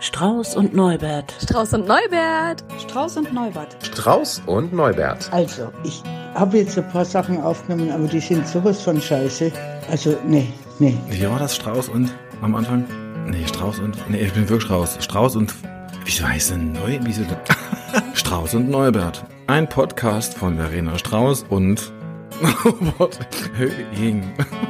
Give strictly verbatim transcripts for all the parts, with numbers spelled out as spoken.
Strauß und Neubert. Strauß und Neubert. Strauß und Neubert. Strauß und Neubert. Also, ich habe jetzt ein paar Sachen aufgenommen, aber die sind sowas von scheiße. Also, nee, nee. Wie war das? Strauß und am Anfang? Nee, Strauß und... Nee, ich bin wirklich Strauß. Strauß und... Wieso heißt denn Neu... Wieso denn? Strauß und Neubert. Ein Podcast von Verena Strauß und... Robert Höhing.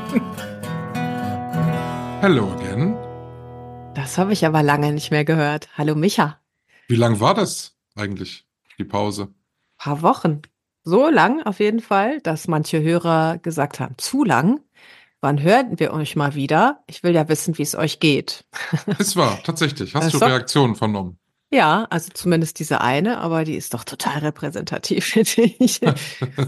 Hello again. Das habe ich aber lange nicht mehr gehört. Hallo Micha. Wie lang war das eigentlich, die Pause? Ein paar Wochen. So lang auf jeden Fall, dass manche Hörer gesagt haben, zu lang. Wann hören wir euch mal wieder? Ich will ja wissen, wie es euch geht. Es war, tatsächlich. Hast Das du doch- Reaktionen vernommen? Ja, also zumindest diese eine, aber die ist doch total repräsentativ, finde ich. Ja,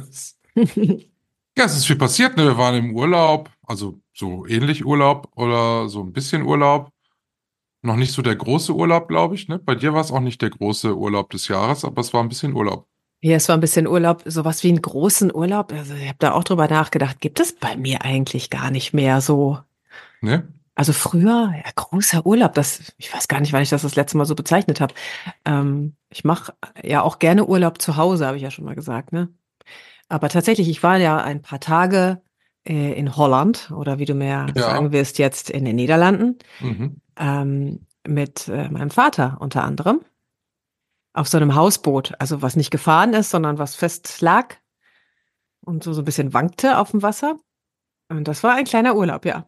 es ist viel passiert, ne? Wir waren im Urlaub, also so ähnlich Urlaub oder so ein bisschen Urlaub. Noch nicht so der große Urlaub, glaube ich, ne? Bei dir war es auch nicht der große Urlaub des Jahres, aber es war ein bisschen Urlaub. Hier, es war ein bisschen Urlaub, sowas wie einen großen Urlaub. Also ich habe da auch drüber nachgedacht, gibt es bei mir eigentlich gar nicht mehr so. Ne? Also früher, ja, großer Urlaub, das, ich weiß gar nicht, wann ich das das letzte Mal so bezeichnet habe. Ähm, ich mache ja auch gerne Urlaub zu Hause, habe ich ja schon mal gesagt, ne? Aber tatsächlich, ich war ja ein paar Tage äh, in Holland oder wie du mir Ja. sagen wirst, jetzt in den Niederlanden, Mhm. ähm, mit äh, meinem Vater unter anderem auf so einem Hausboot, also was nicht gefahren ist, sondern was fest lag und so, so ein bisschen wankte auf dem Wasser. Und das war ein kleiner Urlaub, ja.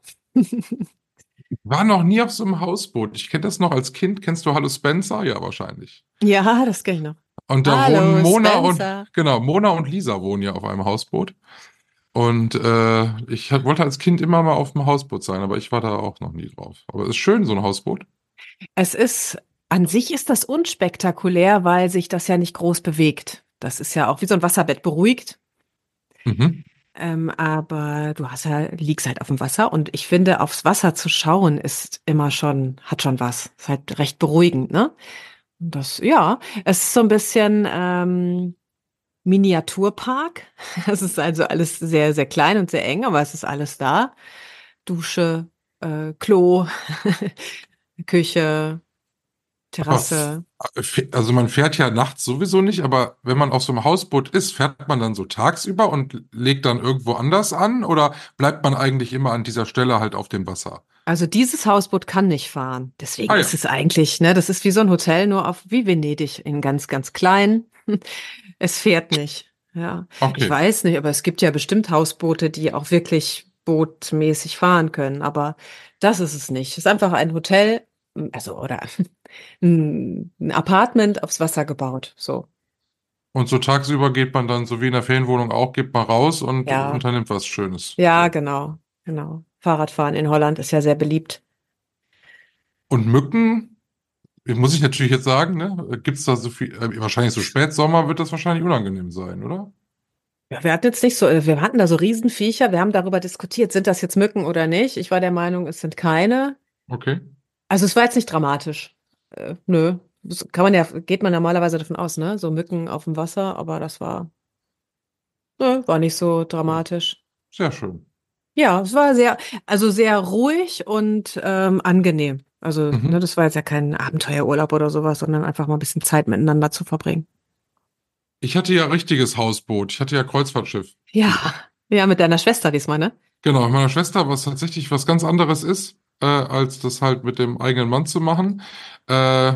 War noch nie auf so einem Hausboot. Ich kenne das noch als Kind. Kennst du Hallo Spencer? Ja, wahrscheinlich. Ja, das kenne ich noch. Und da Hallo, wohnen Mona Spencer. und genau, Mona und Lisa wohnen ja auf einem Hausboot. Und äh, ich hat- wollte als Kind immer mal auf dem Hausboot sein, aber ich war da auch noch nie drauf. Aber es ist schön, so ein Hausboot. Es ist, an sich ist das unspektakulär, weil sich das ja nicht groß bewegt. Das ist ja auch wie so ein Wasserbett beruhigt. Mhm. Ähm, aber du hast ja, liegst halt auf dem Wasser und ich finde, aufs Wasser zu schauen ist immer schon, hat schon was. Ist halt recht beruhigend, ne? Und das, ja, es ist so ein bisschen ähm, Miniaturpark. Es ist also alles sehr, sehr klein und sehr eng, aber es ist alles da. Dusche, äh, Klo, Küche, Terrasse. Also man fährt ja nachts sowieso nicht, aber wenn man auf so einem Hausboot ist, fährt man dann so tagsüber und legt dann irgendwo anders an oder bleibt man eigentlich immer an dieser Stelle halt auf dem Wasser? Also dieses Hausboot kann nicht fahren. Deswegen Ah ja. ist es eigentlich, ne, das ist wie so ein Hotel, nur auf wie Venedig in ganz, ganz klein. Es fährt nicht. Ja. Okay. Ich weiß nicht, aber es gibt ja bestimmt Hausboote, die auch wirklich bootmäßig fahren können. Aber das ist es nicht. Es ist einfach ein Hotel, also oder ein ein Apartment aufs Wasser gebaut. So. Und so tagsüber geht man dann, so wie in der Ferienwohnung auch, geht man raus und Ja. unternimmt was Schönes. Ja, genau, genau. Fahrradfahren in Holland ist ja sehr beliebt. Und Mücken, muss ich natürlich jetzt sagen, ne? Gibt's da so viel, äh, wahrscheinlich so Spätsommer wird das wahrscheinlich unangenehm sein, oder? Ja, wir hatten jetzt nicht so, wir hatten da so Riesenviecher, wir haben darüber diskutiert, sind das jetzt Mücken oder nicht? Ich war der Meinung, es sind keine. Okay. Also es war jetzt nicht dramatisch. Äh, nö. Das kann man ja, geht man normalerweise davon aus, ne? So Mücken auf dem Wasser, aber das war, nö, war nicht so dramatisch. Sehr schön. Ja, es war sehr, also sehr ruhig und ähm, angenehm. Also, Mhm. ne, das war jetzt ja kein Abenteuerurlaub oder sowas, sondern einfach mal ein bisschen Zeit miteinander zu verbringen. Ich hatte ja richtiges Hausboot. Ich hatte ja Kreuzfahrtschiff. Ja, ja, mit deiner Schwester diesmal, ne? Genau, mit meiner Schwester, was tatsächlich was ganz anderes ist, äh, als das halt mit dem eigenen Mann zu machen. Äh,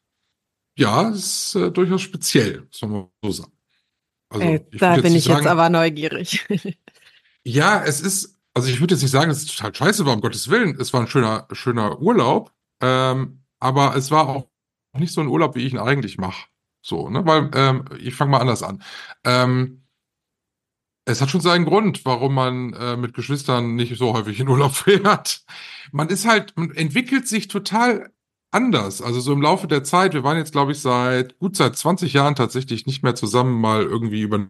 ja, ist äh, durchaus speziell, muss man mal so sagen. Also, Äh, ich da würd bin nicht ich jetzt sagen, aber neugierig. ja, es ist, also ich würde jetzt nicht sagen, dass es total scheiße war, um Gottes Willen. Es war ein schöner, schöner Urlaub, ähm, aber es war auch nicht so ein Urlaub, wie ich ihn eigentlich mache. So, ne? Weil, ähm, ich fange mal anders an. Ähm, Es hat schon seinen Grund, warum man äh, mit Geschwistern nicht so häufig in Urlaub fährt. Man ist halt, man entwickelt sich total anders. Also so im Laufe der Zeit, wir waren jetzt, glaube ich, seit gut seit zwanzig Jahren tatsächlich nicht mehr zusammen mal irgendwie über.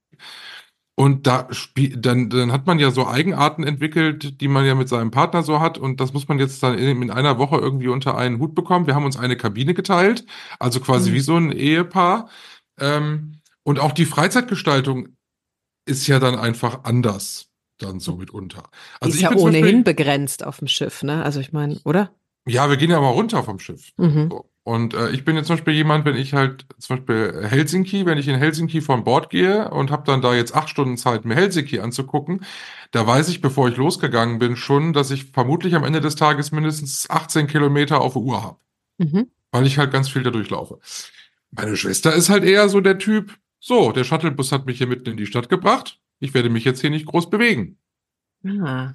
Und da spie- dann, dann hat man ja so Eigenarten entwickelt, die man ja mit seinem Partner so hat. Und das muss man jetzt dann in, in einer Woche irgendwie unter einen Hut bekommen. Wir haben uns eine Kabine geteilt, also quasi Mhm. wie so ein Ehepaar. Ähm, und auch die Freizeitgestaltung ist ja dann einfach anders, dann so mitunter. Die Also ist ich ja bin zum ohnehin Beispiel, begrenzt auf dem Schiff, ne? Also ich meine, oder? Ja, wir gehen ja mal runter vom Schiff. Mhm. So. Und äh, ich bin jetzt zum Beispiel jemand, wenn ich halt zum Beispiel Helsinki, wenn ich in Helsinki von Bord gehe und habe dann da jetzt acht Stunden Zeit, mir Helsinki anzugucken, da weiß ich, bevor ich losgegangen bin, schon, dass ich vermutlich am Ende des Tages mindestens achtzehn Kilometer auf der Uhr habe, Mhm. weil ich halt ganz viel da durchlaufe. Meine Schwester ist halt eher so der Typ, so, der Shuttlebus hat mich hier mitten in die Stadt gebracht, ich werde mich jetzt hier nicht groß bewegen. Ah.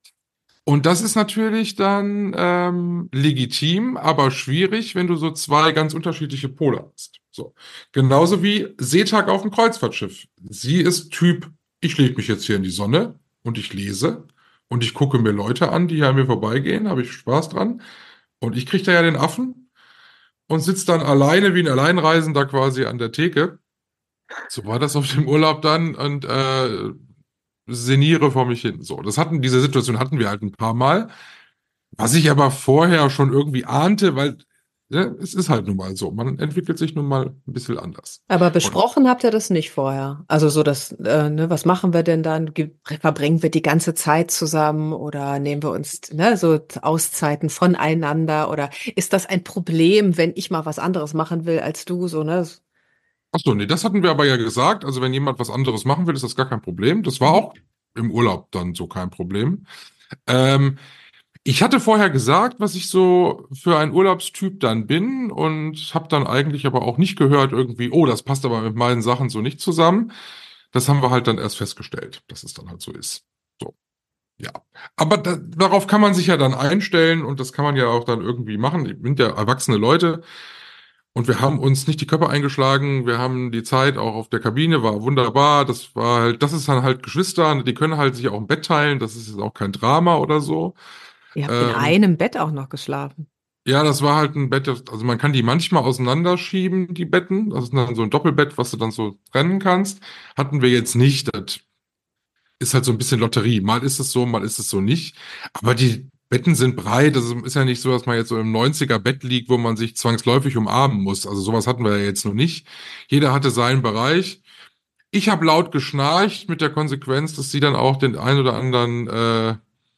Und das ist natürlich dann ähm, legitim, aber schwierig, wenn du so zwei ganz unterschiedliche Pole hast. So. Genauso wie Seetag auf dem Kreuzfahrtschiff. Sie ist Typ, ich lege mich jetzt hier in die Sonne und ich lese und ich gucke mir Leute an, die hier an mir vorbeigehen, habe ich Spaß dran. Und ich kriege da ja den Affen und sitze dann alleine wie ein Alleinreisender quasi an der Theke. So war das auf dem Urlaub dann und äh, sinniere vor mich hin. So, das hatten, diese Situation hatten wir halt ein paar Mal. Was ich aber vorher schon irgendwie ahnte, weil ne, es ist halt nun mal so. Man entwickelt sich nun mal ein bisschen anders. Aber Und besprochen habt ihr das nicht vorher? Also so das, äh, ne, was machen wir denn dann? Ge- Verbringen wir die ganze Zeit zusammen oder nehmen wir uns, ne, so Auszeiten voneinander? Oder ist das ein Problem, wenn ich mal was anderes machen will als du, so, ne? ach so, nee, das hatten wir aber ja gesagt. Also wenn jemand was anderes machen will, ist das gar kein Problem. Das war Mhm. auch im Urlaub dann so kein Problem. Ähm, Ich hatte vorher gesagt, was ich so für ein Urlaubstyp dann bin und habe dann eigentlich aber auch nicht gehört irgendwie, oh, das passt aber mit meinen Sachen so nicht zusammen. Das haben wir halt dann erst festgestellt, dass es dann halt so ist. So, ja. Aber da, darauf kann man sich ja dann einstellen und das kann man ja auch dann irgendwie machen. Wir sind ja erwachsene Leute und wir haben uns nicht die Köpfe eingeschlagen. Wir haben die Zeit auch auf der Kabine, war wunderbar. Das war halt, das ist dann halt Geschwister, die können halt sich auch ein Bett teilen. Das ist jetzt auch kein Drama oder so. Ihr habt in Ähm, einem Bett auch noch geschlafen. Ja, das war halt ein Bett, das- also man kann die manchmal auseinanderschieben, die Betten. Das ist dann so ein Doppelbett, was du dann so trennen kannst. Hatten wir jetzt nicht. Das ist halt so ein bisschen Lotterie. Mal ist es so, mal ist es so nicht. Aber die Betten sind breit. Das ist ja nicht so, dass man jetzt so im neunziger Bett liegt, wo man sich zwangsläufig umarmen muss. Also sowas hatten wir ja jetzt noch nicht. Jeder hatte seinen Bereich. Ich habe laut geschnarcht mit der Konsequenz, dass sie dann auch den ein oder anderen äh,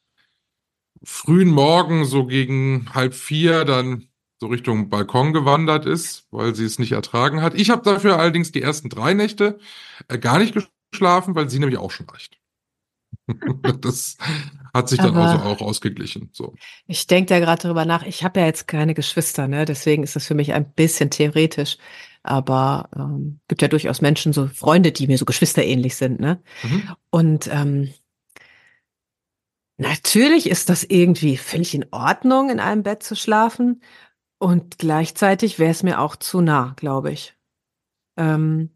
frühen Morgen, so gegen halb vier, dann so Richtung Balkon gewandert ist, weil sie es nicht ertragen hat. Ich habe dafür allerdings die ersten drei Nächte äh, gar nicht geschlafen, weil sie nämlich auch schnarcht. Das hat sich dann also Aber auch ausgeglichen. So. ich denke da gerade drüber nach. Ich habe ja jetzt keine Geschwister, ne? Deswegen ist das für mich ein bisschen theoretisch. Aber ähm, gibt ja durchaus Menschen, so Freunde, die mir so geschwisterähnlich sind, ne? Mhm. Und ähm, natürlich ist das irgendwie völlig in Ordnung, in einem Bett zu schlafen. Und gleichzeitig wäre es mir auch zu nah, glaube ich. Ähm,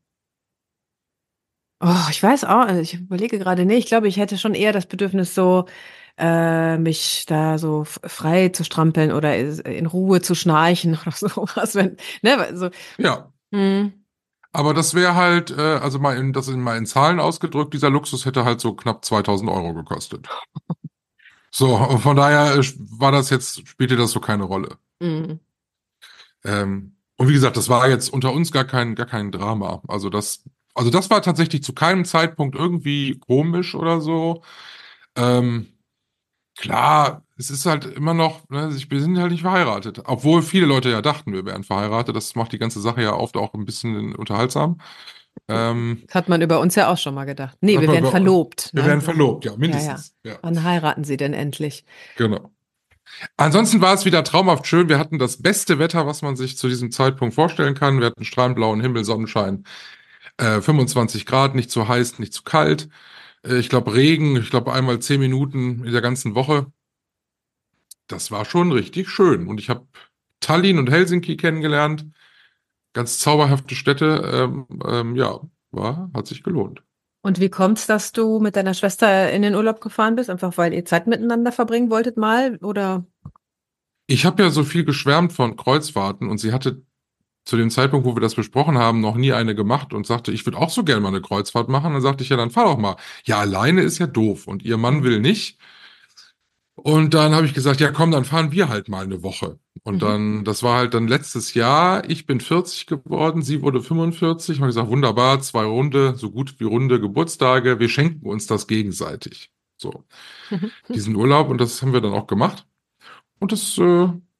oh, ich weiß auch, also ich überlege gerade, nee, ich glaube, ich hätte schon eher das Bedürfnis, so äh, mich da so f- frei zu strampeln oder in Ruhe zu schnarchen oder sowas. Wenn, ne, weil so, Ja, hm, aber das wäre halt, äh, also mal in, das in mal in Zahlen ausgedrückt, dieser Luxus hätte halt so knapp zweitausend Euro gekostet. So, und von daher äh, war das jetzt, spielte das so keine Rolle. hm. Ähm, und wie gesagt, das war jetzt unter uns gar kein, gar kein Drama. Also das, also das war tatsächlich zu keinem Zeitpunkt irgendwie komisch oder so. Ähm, klar, es ist halt immer noch, ne, ich- wir sind halt nicht verheiratet. Obwohl viele Leute ja dachten, wir wären verheiratet. Das macht die ganze Sache ja oft auch ein bisschen unterhaltsam. Ähm, Das hat man über uns ja auch schon mal gedacht. Nee, hat wir man werden über- verlobt, wir ne? werden verlobt, ja, Ja, ja. mindestens. Ja, Wann heiraten Sie denn endlich? genau. Ansonsten war es wieder traumhaft schön. Wir hatten das beste Wetter, was man sich zu diesem Zeitpunkt vorstellen kann. Wir hatten strahlend blauen Himmel, Sonnenschein. Äh, fünfundzwanzig Grad, nicht zu heiß, nicht zu kalt. Äh, ich glaube Regen, ich glaube einmal zehn Minuten in der ganzen Woche. Das war schon richtig schön. Und ich habe Tallinn und Helsinki kennengelernt. Ganz zauberhafte Städte. Ähm, ähm, ja, war, hat sich gelohnt. Und wie kommt's, dass du mit deiner Schwester in den Urlaub gefahren bist? Einfach weil ihr Zeit miteinander verbringen wolltet mal? Oder? Ich habe ja so viel geschwärmt von Kreuzfahrten und sie hatte zu dem Zeitpunkt, wo wir das besprochen haben, noch nie eine gemacht und sagte, ich würde auch so gerne mal eine Kreuzfahrt machen. Dann sagte ich, ja, dann fahr doch mal. Ja, alleine ist ja doof und ihr Mann will nicht. Und dann habe ich gesagt, ja komm, dann fahren wir halt mal eine Woche. Und Mhm. dann, das war halt dann letztes Jahr, ich bin vierzig geworden, sie wurde fünfundvierzig. Und ich gesagt, wunderbar, zwei runde, so gut wie runde Geburtstage, wir schenken uns das gegenseitig. So, Mhm. diesen Urlaub und das haben wir dann auch gemacht. Und das äh,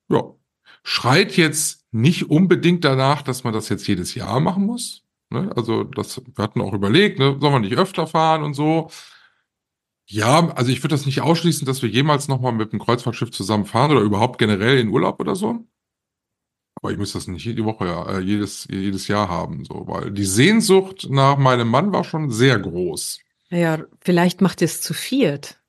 ja, schreit jetzt nicht unbedingt danach, dass man das jetzt jedes Jahr machen muss. Ne? Also das, wir hatten auch überlegt, ne, soll man nicht öfter fahren und so. Ja, also ich würde das nicht ausschließen, dass wir jemals nochmal mit dem Kreuzfahrtschiff zusammen fahren oder überhaupt generell in Urlaub oder so. Aber ich muss das nicht jede Woche, ja, äh, jedes, jedes Jahr haben, so, weil die Sehnsucht nach meinem Mann war schon sehr groß. Ja, vielleicht macht ihr es zu viert.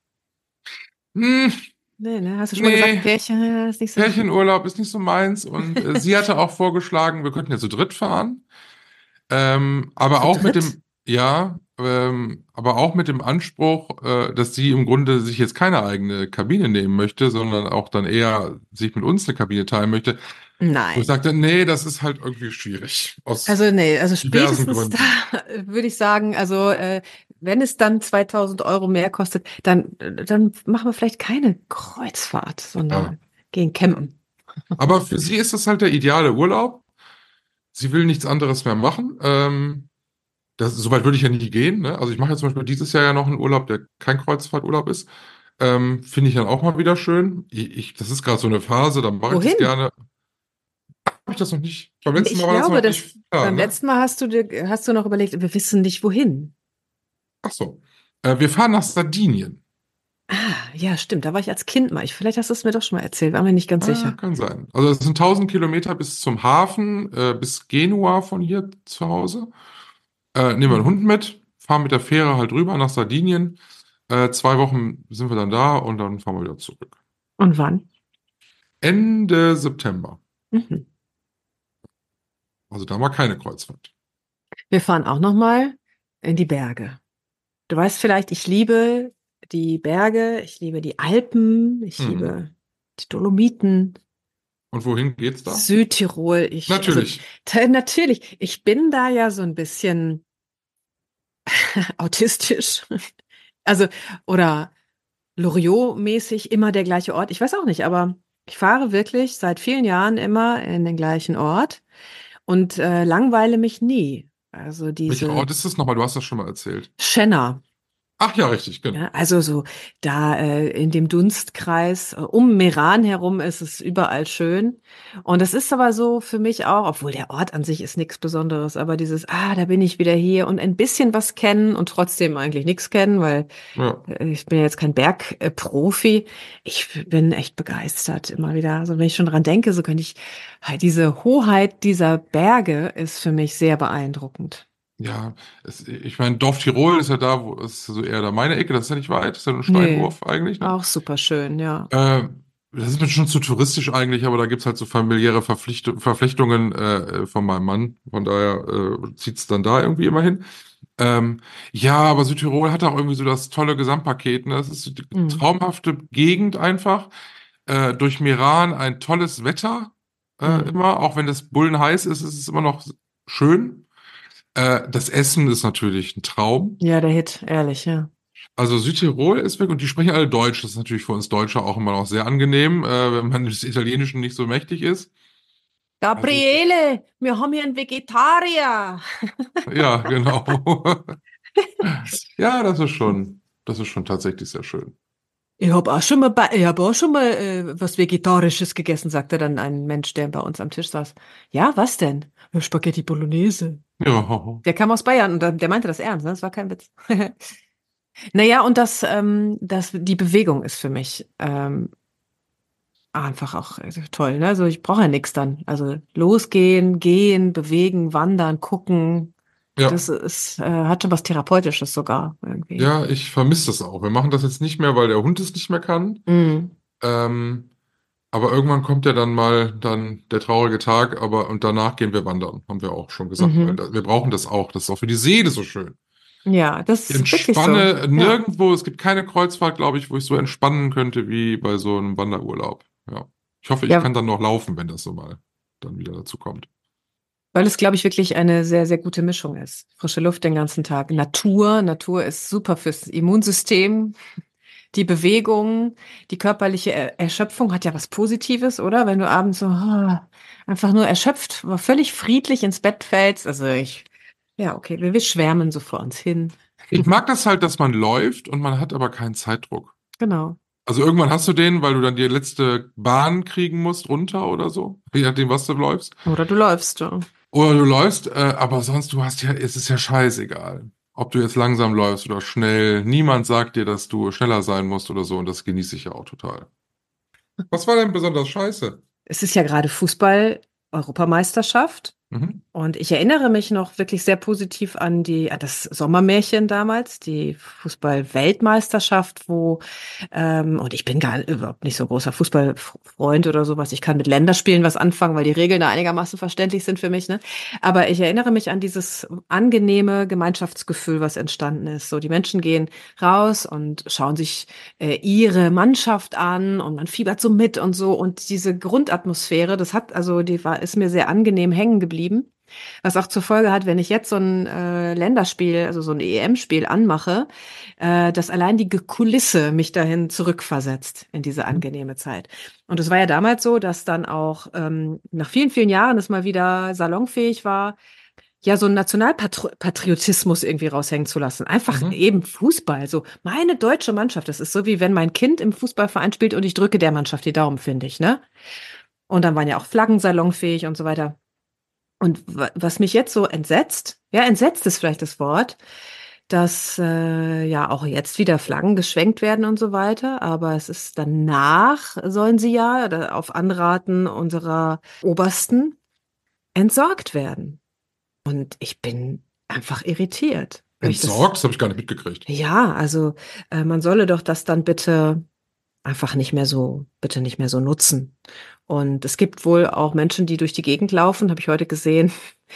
Hm, Nee, ne? Hast du schon mal nee, gesagt, Pärchen äh, ist nicht so. Pärchenurlaub ist nicht so meins und äh, sie hatte auch vorgeschlagen, wir könnten ja zu dritt fahren. Ähm, aber Zu auch mit dritt? dem, ja, ähm, aber auch mit dem Anspruch, äh, dass sie im Grunde sich jetzt keine eigene Kabine nehmen möchte, sondern auch dann eher sich mit uns eine Kabine teilen möchte. Wo ich Nein. sagte, nee, das ist halt irgendwie schwierig. Aus Also nee, also diversen spätestens da Gründen. würde ich sagen, also äh, wenn es dann zweitausend Euro mehr kostet, dann, dann machen wir vielleicht keine Kreuzfahrt, Ja. sondern gehen campen. Aber für sie ist das halt der ideale Urlaub. Sie will nichts anderes mehr machen. Ähm, das, soweit würde ich ja nie gehen. Ne? Also ich mache ja zum Beispiel dieses Jahr ja noch einen Urlaub, der kein Kreuzfahrturlaub ist. Ähm, finde ich dann auch mal wieder schön. Ich, ich, das ist gerade so eine Phase, da mache ich das Wohin? gerne. Habe ich das noch nicht? Beim letzten Ich Mal war das glaube, noch dass nicht klar, beim ne? letzten Mal hast du dir, hast du noch überlegt, wir wissen nicht wohin. Ach so. Äh, wir fahren nach Sardinien. Ah, ja, stimmt. Da war ich als Kind mal. Ich, vielleicht hast du es mir doch schon mal erzählt, war mir nicht ganz Ah, sicher. kann sein. Also es sind tausend Kilometer bis zum Hafen, äh, bis Genua von hier zu Hause. Äh, nehmen wir einen Mhm. Hund mit, fahren mit der Fähre halt rüber nach Sardinien. Äh, zwei Wochen sind wir dann da und dann fahren wir wieder zurück. Und wann? Ende September. Mhm. Also da war keine Kreuzfahrt. Wir fahren auch noch mal in die Berge. Du weißt vielleicht, ich liebe die Berge, ich liebe die Alpen, ich Mhm. liebe die Dolomiten, Und wohin geht's da? Südtirol. Ich, also Natürlich. t- natürlich, ich bin da ja so ein bisschen autistisch. Also, oder Loriot-mäßig immer der gleiche Ort. Ich weiß auch nicht, aber ich fahre wirklich seit vielen Jahren immer in den gleichen Ort und äh, langweile mich nie. Also Welcher diese Ort ist das nochmal? Du hast das schon mal erzählt. Schenner. Ach ja, richtig, genau. Ja, also so da äh, in dem Dunstkreis, äh, um Meran herum ist es überall schön. Und das ist aber so für mich auch, obwohl der Ort an sich ist nichts Besonderes, aber dieses, ah, da bin ich wieder hier und ein bisschen was kennen und trotzdem eigentlich nichts kennen, weil Ja. äh, ich bin ja jetzt kein Bergprofi. Ich bin echt begeistert immer wieder. Also wenn ich schon dran denke, so könnte ich, halt diese Hoheit dieser Berge ist für mich sehr beeindruckend. Ja, es, ich meine, Dorf Tirol ist ja da, wo ist so eher da meine Ecke, das ist ja nicht weit, das ist ja nur ein Nee, Steinwurf eigentlich, ne? auch super schön, ja. Äh, das ist mir schon zu touristisch eigentlich, aber da gibt's halt so familiäre Verpflicht Verflechtungen äh, von meinem Mann. Von daher äh, zieht's dann da irgendwie immer hin. Ähm, ja, aber Südtirol hat auch irgendwie so das tolle Gesamtpaket. Ne? Das ist so die Mhm. traumhafte Gegend einfach. Äh, durch Meran ein tolles Wetter äh, Mhm. immer. Auch wenn das bullenheiß ist, ist es immer noch schön. Äh, das Essen ist natürlich ein Traum. Ja, der Hit, ehrlich, ja. Also Südtirol ist weg und die sprechen alle Deutsch. Das ist natürlich für uns Deutsche auch immer noch sehr angenehm, äh, wenn man des Italienischen nicht so mächtig ist. Also Gabriele, wir haben hier einen Vegetarier. ja, genau. Ja, das ist schon, das ist schon tatsächlich sehr schön. Ich habe auch schon mal, bei, ich hab auch schon mal äh, was Vegetarisches gegessen, sagte dann ein Mensch, der bei uns am Tisch saß. Ja, was denn? Ja, Spaghetti Bolognese. Ja, Der kam aus Bayern und der der meinte das ernst, ne? Das war kein Witz. Naja, und das, ähm, das, die Bewegung ist für mich ähm, einfach auch äh, toll. Ne? Also ich brauche ja nichts dann. Also losgehen, gehen, bewegen, wandern, gucken. ja, Das ist, äh, hat schon was Therapeutisches sogar irgendwie. ja, ich vermisse das auch. Wir machen das jetzt nicht mehr, weil der Hund es nicht mehr kann. Mhm. Ähm, aber irgendwann kommt ja dann mal dann der traurige Tag, aber und danach gehen wir wandern, haben wir auch schon gesagt, weil Mhm. da, wir brauchen das auch. Das ist auch für die Seele so schön. Ja, das Ich ist wirklich so. entspanne Ja. nirgendwo, es gibt keine Kreuzfahrt, glaube ich, wo ich so entspannen könnte wie bei so einem Wanderurlaub. Ja. Ich hoffe, ich Ja, kann dann noch laufen, wenn das so mal dann wieder dazu kommt. weil es, glaube ich, wirklich eine sehr, sehr gute Mischung ist. Frische Luft den ganzen Tag. Natur. Natur ist super fürs Immunsystem. Die Bewegung, die körperliche Er- Erschöpfung hat ja was Positives, oder? Wenn du abends so ah, einfach nur erschöpft, aber völlig friedlich ins Bett fällst. Also ich, ja, okay, wir, wir schwärmen so vor uns hin. Ich mag das halt, dass man läuft und man hat aber keinen Zeitdruck. Genau. Also irgendwann hast du den, weil du dann die letzte Bahn kriegen musst, runter oder so. Je nachdem, was du läufst. Oder du läufst, ja. Oder du läufst, äh, aber sonst, du hast ja, es ist ja scheißegal. Ob du jetzt langsam läufst oder schnell. Niemand sagt dir, dass du schneller sein musst oder so. Und das genieße ich ja auch total. Was war denn besonders scheiße? Es ist ja gerade Fußball-Europameisterschaft. Mhm. Und ich erinnere mich noch wirklich sehr positiv an die, an das Sommermärchen damals, die Fußball-Weltmeisterschaft, wo, ähm, und ich bin gar überhaupt nicht so großer Fußballfreund oder sowas. Ich kann mit Länderspielen was anfangen, weil die Regeln da einigermaßen verständlich sind für mich, ne? Aber ich erinnere mich an dieses angenehme Gemeinschaftsgefühl, was entstanden ist. So, die Menschen gehen raus und schauen sich äh, ihre Mannschaft an und man fiebert so mit und so. Und diese Grundatmosphäre, das hat, also, die war, ist mir sehr angenehm hängen geblieben. Was auch zur Folge hat, wenn ich jetzt so ein äh, Länderspiel, also so ein E M-Spiel anmache, äh, dass allein die Kulisse mich dahin zurückversetzt in diese angenehme Zeit. Und es war ja damals so, dass dann auch ähm, nach vielen, vielen Jahren es mal wieder salonfähig war, ja, so einen Nationalpatriotismus irgendwie raushängen zu lassen. Einfach Mhm. eben Fußball. So, meine deutsche Mannschaft. Das ist so, wie wenn mein Kind im Fußballverein spielt und ich drücke der Mannschaft die Daumen, finde ich, ne? Und dann waren ja auch Flaggen salonfähig und so weiter. Und was mich jetzt so entsetzt, ja, entsetzt ist vielleicht das Wort, dass äh, ja auch jetzt wieder Flaggen geschwenkt werden und so weiter, aber es ist danach, sollen sie ja oder auf Anraten unserer Obersten entsorgt werden. Und ich bin einfach irritiert. weil ich das- Entsorgt? Das habe ich gar nicht mitgekriegt. Ja, also äh, man solle doch das dann bitte einfach nicht mehr so, bitte nicht mehr so nutzen. Und es gibt wohl auch Menschen, die durch die Gegend laufen, habe ich heute gesehen.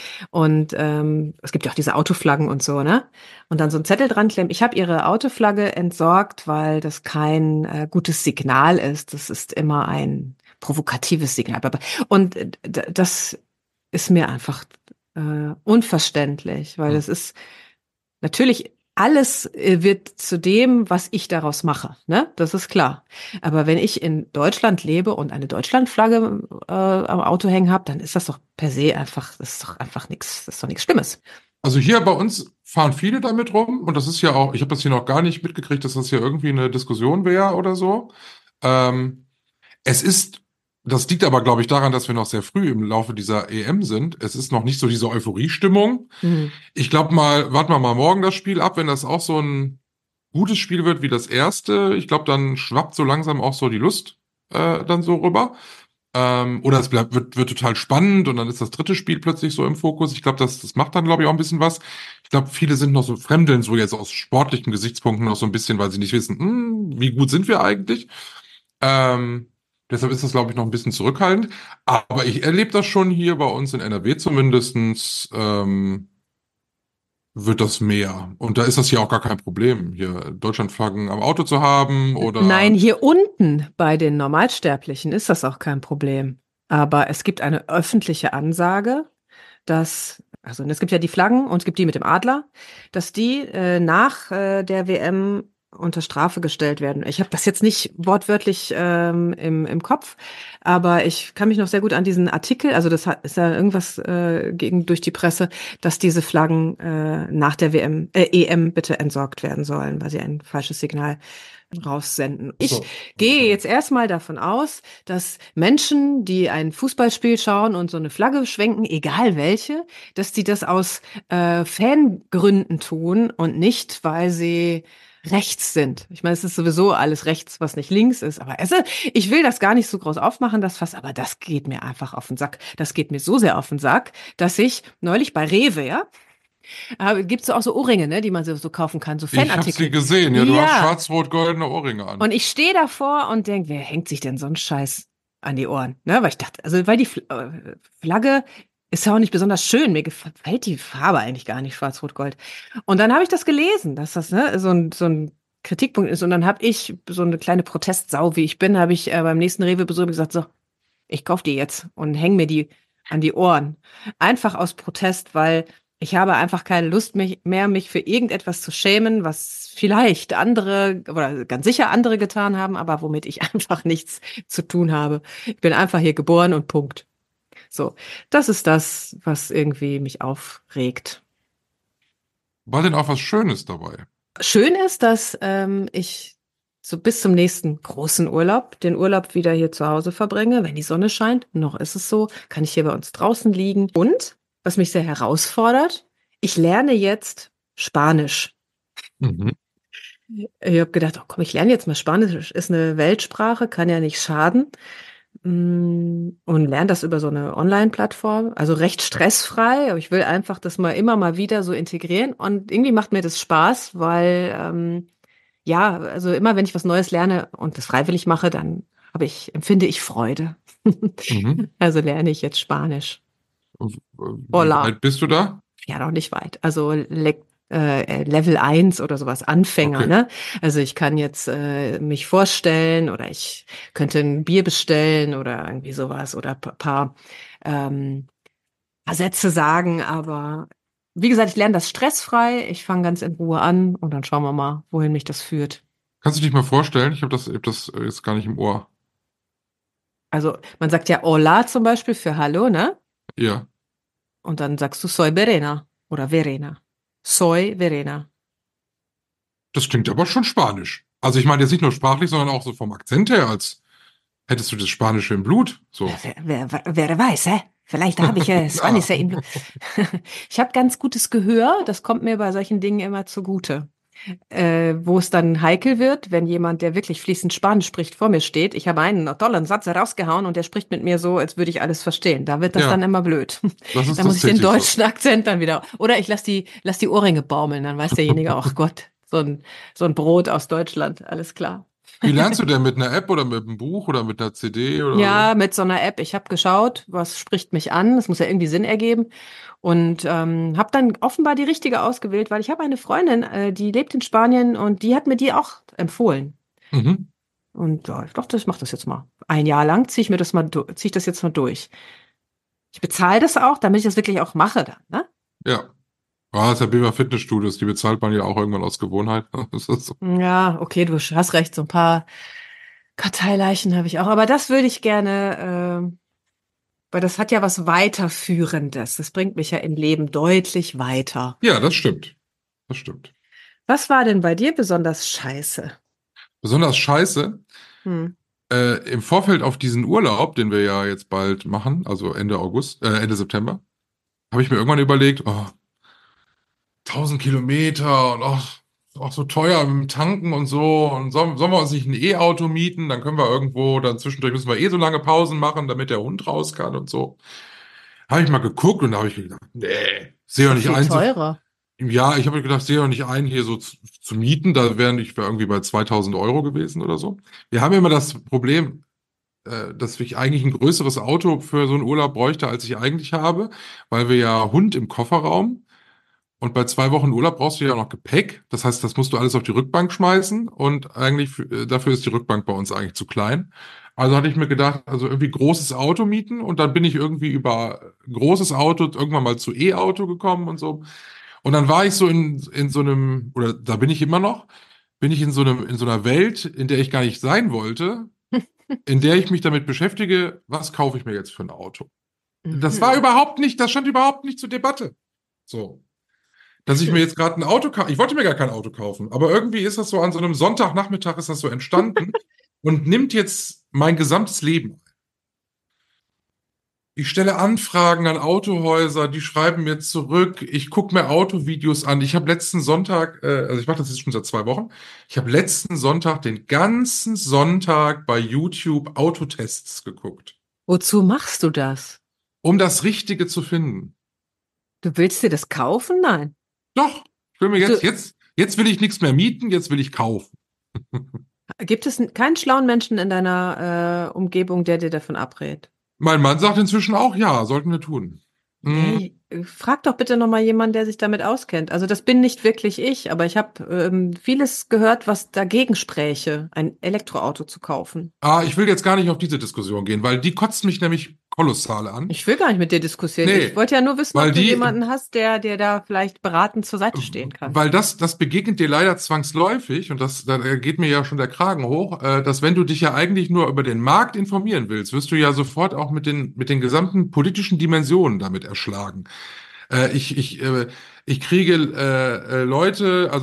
Und ähm, es gibt ja auch diese Autoflaggen und so, ne? Und dann so ein Zettel dran klemmen. Ich habe ihre Autoflagge entsorgt, weil das kein äh, gutes Signal ist. Das ist immer ein provokatives Signal. Und äh, d- das ist mir einfach äh, unverständlich, weil Hm. das ist natürlich alles äh, wird zu dem, was ich daraus mache, ne? Das ist klar. Aber wenn ich in Deutschland lebe und eine Deutschlandflagge äh, am Auto hängen habe, dann ist das doch per se einfach, das ist doch einfach nichts, das ist doch nichts Schlimmes. Also hier bei uns fahren viele damit rum und das ist ja auch, ich habe das hier noch gar nicht mitgekriegt, dass das hier irgendwie eine Diskussion wäre oder so. Ähm, es ist, das liegt aber, glaube ich, daran, dass wir noch sehr früh im Laufe dieser E M sind. Es ist noch nicht so diese Euphoriestimmung. Mhm. Ich glaube mal, warten wir mal morgen das Spiel ab, wenn das auch so ein gutes Spiel wird wie das erste. Ich glaube, dann schwappt so langsam auch so die Lust äh, dann so rüber. Ähm, oder es bleibt, wird, wird total spannend und dann ist das dritte Spiel plötzlich so im Fokus. Ich glaube, das, das macht dann, glaube ich, auch ein bisschen was. Ich glaube, viele sind noch so fremdeln, so jetzt aus sportlichen Gesichtspunkten noch so ein bisschen, weil sie nicht wissen, hm, wie gut sind wir eigentlich. Ähm, deshalb ist das, glaube ich, noch ein bisschen zurückhaltend. Aber ich erlebe das schon hier bei uns in N R W zumindestens. Ähm, wird das mehr. Und da ist das hier auch gar kein Problem, hier Deutschlandflaggen am Auto zu haben oder. Nein, hier unten bei den Normalsterblichen ist das auch kein Problem. Aber es gibt eine öffentliche Ansage, dass, also es gibt ja die Flaggen und es gibt die mit dem Adler, dass die äh, nach äh, der W M unter Strafe gestellt werden. Ich habe das jetzt nicht wortwörtlich ähm, im, im Kopf, aber ich kann mich noch sehr gut an diesen Artikel, also das hat, ist ja irgendwas äh, gegen durch die Presse, dass diese Flaggen äh, nach der W M, äh, E M bitte entsorgt werden sollen, weil sie ein falsches Signal raussenden. Ich So. gehe jetzt erstmal davon aus, dass Menschen, die ein Fußballspiel schauen und so eine Flagge schwenken, egal welche, dass die das aus äh, Fangründen tun und nicht, weil sie rechts sind. Ich meine, es ist sowieso alles rechts, was nicht links ist. Aber also, ich will das gar nicht so groß aufmachen, das Fass, aber das geht mir einfach auf den Sack. Das geht mir so sehr auf den Sack, dass ich neulich bei Rewe, ja, äh, gibt's so auch so Ohrringe, ne, die man so, so kaufen kann, so Ich habe Fanartikel. sie gesehen, ja, du Ja. hast schwarz-rot-goldene Ohrringe an. Und ich stehe davor und denke, wer hängt sich denn so einen Scheiß an die Ohren? Ne? Weil ich dachte, also weil die Fl- äh, Flagge ist ja auch nicht besonders schön. Mir gefällt die Farbe eigentlich gar nicht, schwarz-rot-gold. Und dann habe ich das gelesen, dass das ne, so, ein, so ein Kritikpunkt ist. Und dann habe ich, so eine kleine Protestsau, wie ich bin, habe ich äh, beim nächsten Rewe-Besuch gesagt, so, ich kauf die jetzt und häng mir die an die Ohren. Einfach aus Protest, weil ich habe einfach keine Lust mich, mehr, mich für irgendetwas zu schämen, was vielleicht andere oder ganz sicher andere getan haben, aber womit ich einfach nichts zu tun habe. Ich bin einfach hier geboren und Punkt. So, das ist das, was irgendwie mich aufregt. War denn auch was Schönes dabei? Schön ist, dass ähm, ich so bis zum nächsten großen Urlaub, den Urlaub wieder hier zu Hause verbringe, wenn die Sonne scheint. Noch ist es so, kann ich hier bei uns draußen liegen. Und, was mich sehr herausfordert, ich lerne jetzt Spanisch. Mhm. Ich habe gedacht, oh komm, ich lerne jetzt mal Spanisch. Ist eine Weltsprache, kann ja nicht schaden. Mm, Und lerne das über so eine Online-Plattform. Also recht stressfrei. Aber ich will einfach das mal immer mal wieder so integrieren. Und irgendwie macht mir das Spaß, weil ähm, ja, also immer wenn ich was Neues lerne und das freiwillig mache, dann habe ich, empfinde ich Freude. Mhm. Also lerne ich jetzt Spanisch. Und, äh, Wie Hola. weit bist du da? Ja, noch nicht weit. Also Le äh, Level eins oder sowas, Anfänger, Okay. ne? Also ich kann jetzt äh, mich vorstellen oder ich könnte ein Bier bestellen oder irgendwie sowas oder ein paar, ähm, paar Sätze sagen, aber wie gesagt, ich lerne das stressfrei, ich fange ganz in Ruhe an und dann schauen wir mal, wohin mich das führt. Kannst du dich mal vorstellen? Ich habe das, ich hab das äh, jetzt gar nicht im Ohr. Also man sagt ja Hola zum Beispiel für Hallo, ne? Ja. Und dann sagst du Soy Verena oder Verena. Soy Verena. Das klingt aber schon Spanisch. Also ich meine jetzt nicht nur sprachlich, sondern auch so vom Akzent her, als hättest du das Spanische im Blut. So. Wer, wer, wer weiß, hä? Vielleicht habe ich äh, Spanisch ja in. Ich habe ganz gutes Gehör, das kommt mir bei solchen Dingen immer zugute. Äh, wo es dann heikel wird, wenn jemand, der wirklich fließend Spanisch spricht, vor mir steht. Ich habe einen tollen Satz rausgehauen und der spricht mit mir so, als würde ich alles verstehen. Da wird das Ja. dann immer blöd. Das ist Da muss ich den tatsächlich so. deutschen Akzent dann wieder. Oder ich lass die, lass die Ohrringe baumeln, dann weiß derjenige, ach Gott, so ein, so ein Brot aus Deutschland, alles klar. Wie lernst du denn? Mit einer App oder mit einem Buch oder mit einer C D oder Ja, mit so einer App. Ich habe geschaut, was spricht mich an. Das muss ja irgendwie Sinn ergeben. Und ähm, habe dann offenbar die richtige ausgewählt, weil ich habe eine Freundin, äh, die lebt in Spanien und die hat mir die auch empfohlen. so? Mhm. Und ja, ich dachte, ich mache das jetzt mal. Ein Jahr lang ziehe ich mir das mal, du- ziehe ich das jetzt mal durch. Ich bezahle das auch, damit ich das wirklich auch mache dann, ne? Ja. Ah, das ist ja wie bei Fitnessstudios, die bezahlt man ja auch irgendwann aus Gewohnheit. Das ist so. Ja, okay, du hast recht, so ein paar Karteileichen habe ich auch. Aber das würde ich gerne, äh, weil das hat ja was Weiterführendes. Das bringt mich ja im Leben deutlich weiter. Ja, das stimmt. Das stimmt. Was war denn bei dir besonders scheiße? Besonders scheiße, Hm. äh, im Vorfeld auf diesen Urlaub, den wir ja jetzt bald machen, also Ende August, äh, Ende September, habe ich mir irgendwann überlegt, oh, tausend Kilometer und auch, auch so teuer mit dem Tanken und so. Und sollen, sollen wir uns nicht ein E-Auto mieten? Dann können wir irgendwo, dann zwischendurch müssen wir eh so lange Pausen machen, damit der Hund raus kann und so. Habe ich mal geguckt und da habe ich gedacht, nee, sehe Ist doch doch nicht viel ein. So, teurer. ja, ich habe gedacht, sehe doch nicht ein, hier so zu, zu mieten. Da wären ich wär irgendwie bei zweitausend Euro gewesen oder so. Wir haben immer das Problem, äh, dass ich eigentlich ein größeres Auto für so einen Urlaub bräuchte, als ich eigentlich habe, weil wir ja Hund im Kofferraum. Und bei zwei Wochen Urlaub brauchst du ja noch Gepäck. Das heißt, das musst du alles auf die Rückbank schmeißen. Und eigentlich für, äh, dafür ist die Rückbank bei uns eigentlich zu klein. Also hatte ich mir gedacht, also irgendwie großes Auto mieten. Und dann bin ich irgendwie über großes Auto irgendwann mal zu E-Auto gekommen und so. Und dann war ich so in, in so einem, oder da bin ich immer noch, bin ich in so einem, in so einer Welt, in der ich gar nicht sein wollte, in der ich mich damit beschäftige, was kaufe ich mir jetzt für ein Auto? Das war Mhm. überhaupt nicht, das stand überhaupt nicht zur Debatte. So. Dass ich mir jetzt gerade ein Auto kaufe. Ich wollte mir gar kein Auto kaufen, aber irgendwie ist das so an so einem Sonntagnachmittag ist das so entstanden und nimmt jetzt mein gesamtes Leben ein. Ich stelle Anfragen an Autohäuser, die schreiben mir zurück. Ich gucke mir Autovideos an. Ich habe letzten Sonntag, äh, also ich mache das jetzt schon seit zwei Wochen, ich habe letzten Sonntag den ganzen Sonntag bei YouTube Autotests geguckt, Wozu machst du das? um das Richtige zu finden. Du willst dir das kaufen? Nein. Doch, ich will mir jetzt, Du- jetzt, jetzt will ich nichts mehr mieten, jetzt will ich kaufen. Gibt es n- keinen schlauen Menschen in deiner äh, Umgebung, der dir davon abrät? Mein Mann sagt inzwischen auch, ja, sollten wir tun. Mhm. Hey, äh, frag doch bitte noch mal jemanden, der sich damit auskennt. Also das bin nicht wirklich ich, aber ich habe ähm, vieles gehört, was dagegen spräche, ein Elektroauto zu kaufen. Ah, ich will jetzt gar nicht auf diese Diskussion gehen, weil die kotzt mich nämlich kolossal an. Ich will gar nicht mit dir diskutieren. Nee, Ich wollte ja nur wissen, weil ob du die- jemanden hast, der dir da vielleicht beratend zur Seite stehen kann. Weil das, das begegnet dir leider zwangsläufig, und das, da geht mir ja schon der Kragen hoch, äh, dass wenn du dich ja eigentlich nur über den Markt informieren willst, wirst du ja sofort auch mit den, mit den gesamten politischen Dimensionen damit erschlagen. Äh, ich, ich, äh, ich kriege äh, äh, Leute, also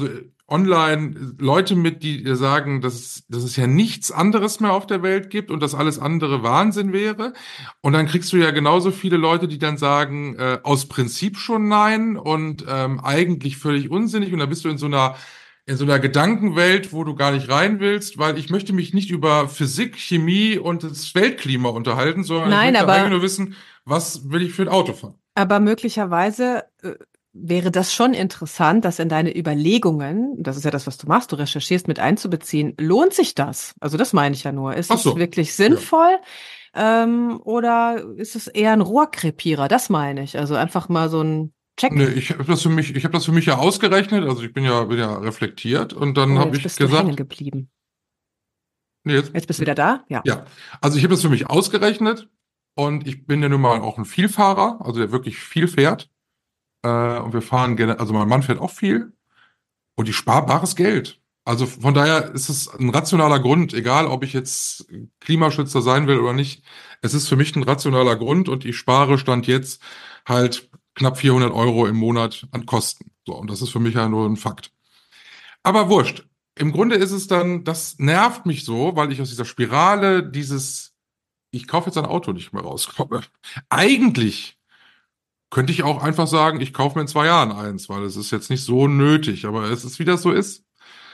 online Leute mit, die dir sagen, dass es, dass es ja nichts anderes mehr auf der Welt gibt und dass alles andere Wahnsinn wäre. Und dann kriegst du ja genauso viele Leute, die dann sagen, äh, aus Prinzip schon nein und ähm, eigentlich völlig unsinnig. Und dann bist du in so einer in so einer Gedankenwelt, wo du gar nicht rein willst, weil ich möchte mich nicht über Physik, Chemie und das Weltklima unterhalten, sondern ich Nein, möchte aber eigentlich nur wissen, was will ich für ein Auto fahren. Aber möglicherweise äh, wäre das schon interessant, das in deine Überlegungen, das ist ja das, was du machst, du recherchierst, mit einzubeziehen. Lohnt sich das? Also das meine ich ja nur. Ist Ach es so. wirklich sinnvoll? Ähm, oder ist es eher ein Rohrkrepierer? Das meine ich. Also einfach mal so ein Check. Nee, ich habe das für mich, ich habe das für mich ja ausgerechnet, also ich bin ja, bin ja reflektiert und dann Oh, habe jetzt ich bist du hängen gesagt, geblieben. nee, jetzt, Jetzt bist du wieder da? Ja. ja, also ich habe das für mich ausgerechnet und ich bin ja nun mal auch ein Vielfahrer, also der wirklich viel fährt. Äh, und wir fahren gerne, also mein Mann fährt auch viel und ich spare bares Geld. Also von daher ist es ein rationaler Grund, egal ob ich jetzt Klimaschützer sein will oder nicht. Es ist für mich ein rationaler Grund und ich spare Stand jetzt halt knapp vierhundert Euro im Monat an Kosten. So, und das ist für mich ja nur ein Fakt. Aber wurscht. Im Grunde ist es dann, das nervt mich so, weil ich aus dieser Spirale dieses, ich kaufe jetzt ein Auto nicht mehr rauskomme. Eigentlich könnte ich auch einfach sagen, ich kaufe mir in zwei Jahren eins, weil es ist jetzt nicht so nötig. Aber es ist, wie das so ist.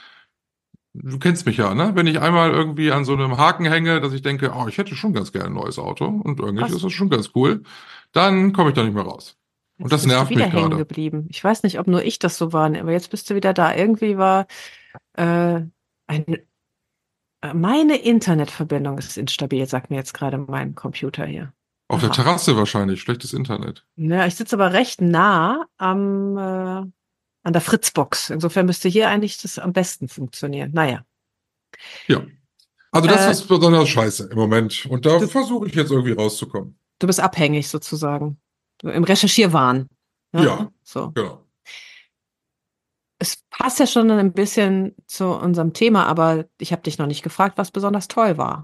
Du kennst mich ja, ne? Wenn ich einmal irgendwie an so einem Haken hänge, dass ich denke, oh, ich hätte schon ganz gerne ein neues Auto und irgendwie Was? ist das schon ganz cool, dann komme ich da nicht mehr raus. Und Jetzt das bist du nervt wieder mich hängen gerade. geblieben. Ich weiß nicht, ob nur ich das so war, aber jetzt bist du wieder da. Irgendwie war äh, ein, äh, meine Internetverbindung ist instabil, sagt mir jetzt gerade mein Computer hier. Auf der Aha. Terrasse wahrscheinlich, schlechtes Internet. Ja, ich sitze aber recht nah am, äh, an der Fritzbox. Insofern müsste hier eigentlich das am besten funktionieren. Naja. Ja. Also das Äh, ist besonders scheiße im Moment. Und da du, versuche ich jetzt irgendwie rauszukommen. du bist abhängig sozusagen. Im Recherchierwahn. Ja, Ja, so. genau. Es passt ja schon ein bisschen zu unserem Thema, aber ich habe dich noch nicht gefragt, was besonders toll war.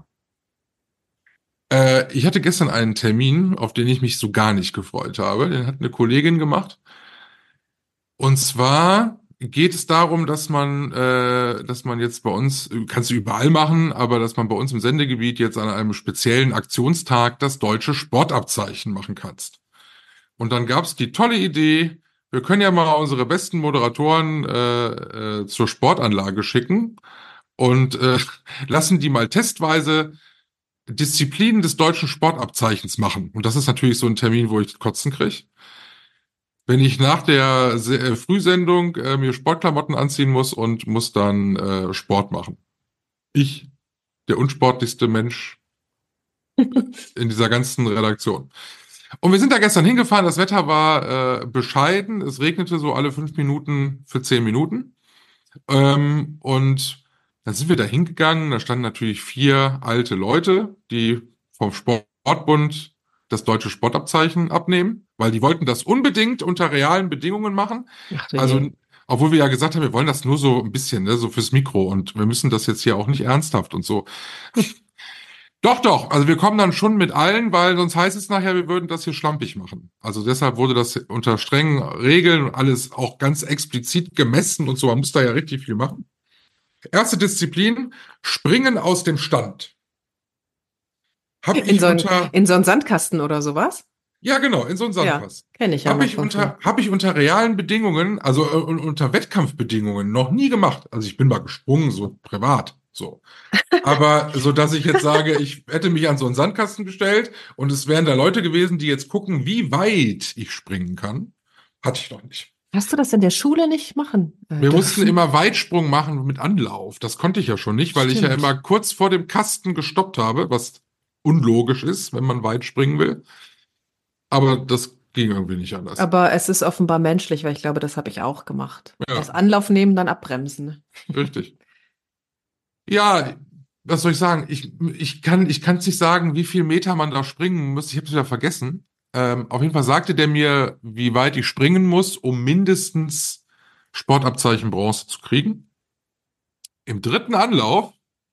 Äh, ich hatte gestern einen Termin, auf den ich mich so gar nicht gefreut habe. Den hat eine Kollegin gemacht. Und zwar geht es darum, dass man, äh, dass man jetzt bei uns, kannst du überall machen, aber dass man bei uns im Sendegebiet jetzt an einem speziellen Aktionstag das deutsche Sportabzeichen machen kannst. Und dann gab es die tolle Idee, wir können ja mal unsere besten Moderatoren äh, äh, zur Sportanlage schicken und äh, lassen die mal testweise Disziplinen des deutschen Sportabzeichens machen. Und das ist natürlich so ein Termin, wo ich Kotzen kriege. Wenn ich nach der Se äh, Frühsendung äh, mir Sportklamotten anziehen muss und muss dann äh, Sport machen. Ich, der unsportlichste Mensch in dieser ganzen Redaktion. Und wir sind da gestern hingefahren, das Wetter war äh, bescheiden, es regnete so alle fünf Minuten für zehn Minuten. Ähm, und dann sind wir da hingegangen, da standen natürlich vier alte Leute, die vom Sportbund das deutsche Sportabzeichen abnehmen, weil die wollten das unbedingt unter realen Bedingungen machen. Ach du Also, je. obwohl wir ja gesagt haben, wir wollen das nur so ein bisschen, ne, so fürs Mikro und wir müssen das jetzt hier auch nicht ernsthaft und so. Doch, doch, also wir kommen dann schon mit allen, weil sonst heißt es nachher, wir würden das hier schlampig machen. Also deshalb wurde das unter strengen Regeln und alles auch ganz explizit gemessen und so, man muss da ja richtig viel machen. Erste Disziplin, Springen aus dem Stand. Hab In ich so ein, unter, in so einen Sandkasten oder sowas? ja genau, in so einen Ja, Sandkasten. kenne ich ja Habe mal ich von unter, hab ich unter realen Bedingungen, also äh, unter Wettkampfbedingungen noch nie gemacht. Also ich bin mal gesprungen, so privat, so. Aber so, dass ich jetzt sage, ich hätte mich an so einen Sandkasten gestellt und es wären da Leute gewesen, die jetzt gucken, wie weit ich springen kann, hatte ich noch nicht. Hast du das in der Schule nicht machen äh, Wir mussten dürfen? immer Weitsprung machen mit Anlauf. Das konnte ich ja schon nicht, weil ich ja Stimmt. immer kurz vor dem Kasten gestoppt habe, was unlogisch ist, wenn man weit springen will. Aber das ging irgendwie nicht anders. Aber es ist offenbar menschlich, weil ich glaube, das habe ich auch gemacht. Ja. Erst Anlauf nehmen, dann abbremsen. Richtig. Ja, was soll ich sagen? Ich, ich kann ich kann es nicht sagen, wie viel Meter man da springen muss. Ich habe es wieder vergessen. Ähm, auf jeden Fall sagte der mir, wie weit ich springen muss, um mindestens Sportabzeichen Bronze zu kriegen. Im dritten Anlauf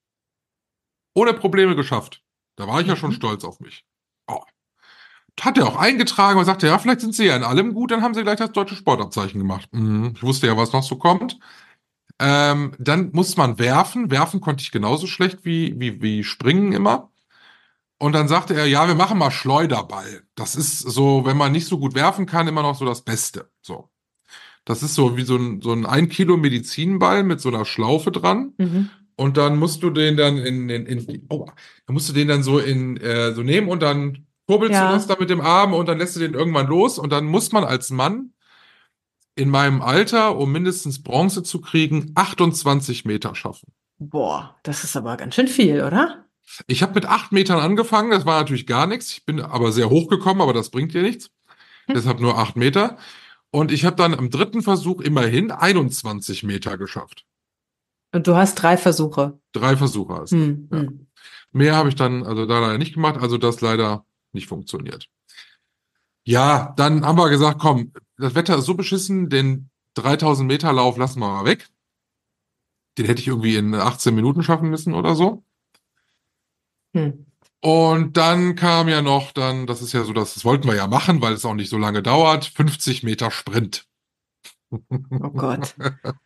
ohne Probleme geschafft. Da war ich ja schon Mhm. stolz auf mich. Oh. Hat er auch eingetragen und sagte, ja, vielleicht sind sie ja in allem gut, dann haben sie gleich das deutsche Sportabzeichen gemacht. Mhm. Ich wusste ja, was noch so kommt. Ähm, dann muss man werfen. Werfen konnte ich genauso schlecht wie, wie, wie springen immer. Und dann sagte er, ja, wir machen mal Schleuderball. Das ist so, wenn man nicht so gut werfen kann, immer noch so das Beste. So. Das ist so wie so ein, so ein ein Kilo Medizinball mit so einer Schlaufe dran. Mhm. Und dann musst du den dann in, in, in oh, dann musst du den dann so in, äh, so nehmen und dann kurbelst Ja. du das da mit dem Arm und dann lässt du den irgendwann los und dann muss man als Mann in meinem Alter, um mindestens Bronze zu kriegen, achtundzwanzig Meter schaffen. Boah, das ist aber ganz schön viel, oder? Ich habe mit acht Metern angefangen, das war natürlich gar nichts. Ich bin aber sehr hoch gekommen, aber das bringt dir nichts. Deshalb nur acht Meter. Und ich habe dann am dritten Versuch immerhin einundzwanzig Meter geschafft. Und du hast drei Versuche. Drei Versuche hast du. Hm, Ja. hm. Mehr habe ich dann also da leider nicht gemacht, also das leider nicht funktioniert. Ja, dann haben wir gesagt, komm, das Wetter ist so beschissen, den dreitausend Meter Lauf lassen wir mal weg. Den hätte ich irgendwie in achtzehn Minuten schaffen müssen oder so. Hm. Und dann kam ja noch dann, das ist ja so, das, das wollten wir ja machen, weil es auch nicht so lange dauert, fünfzig Meter Sprint. Oh Gott.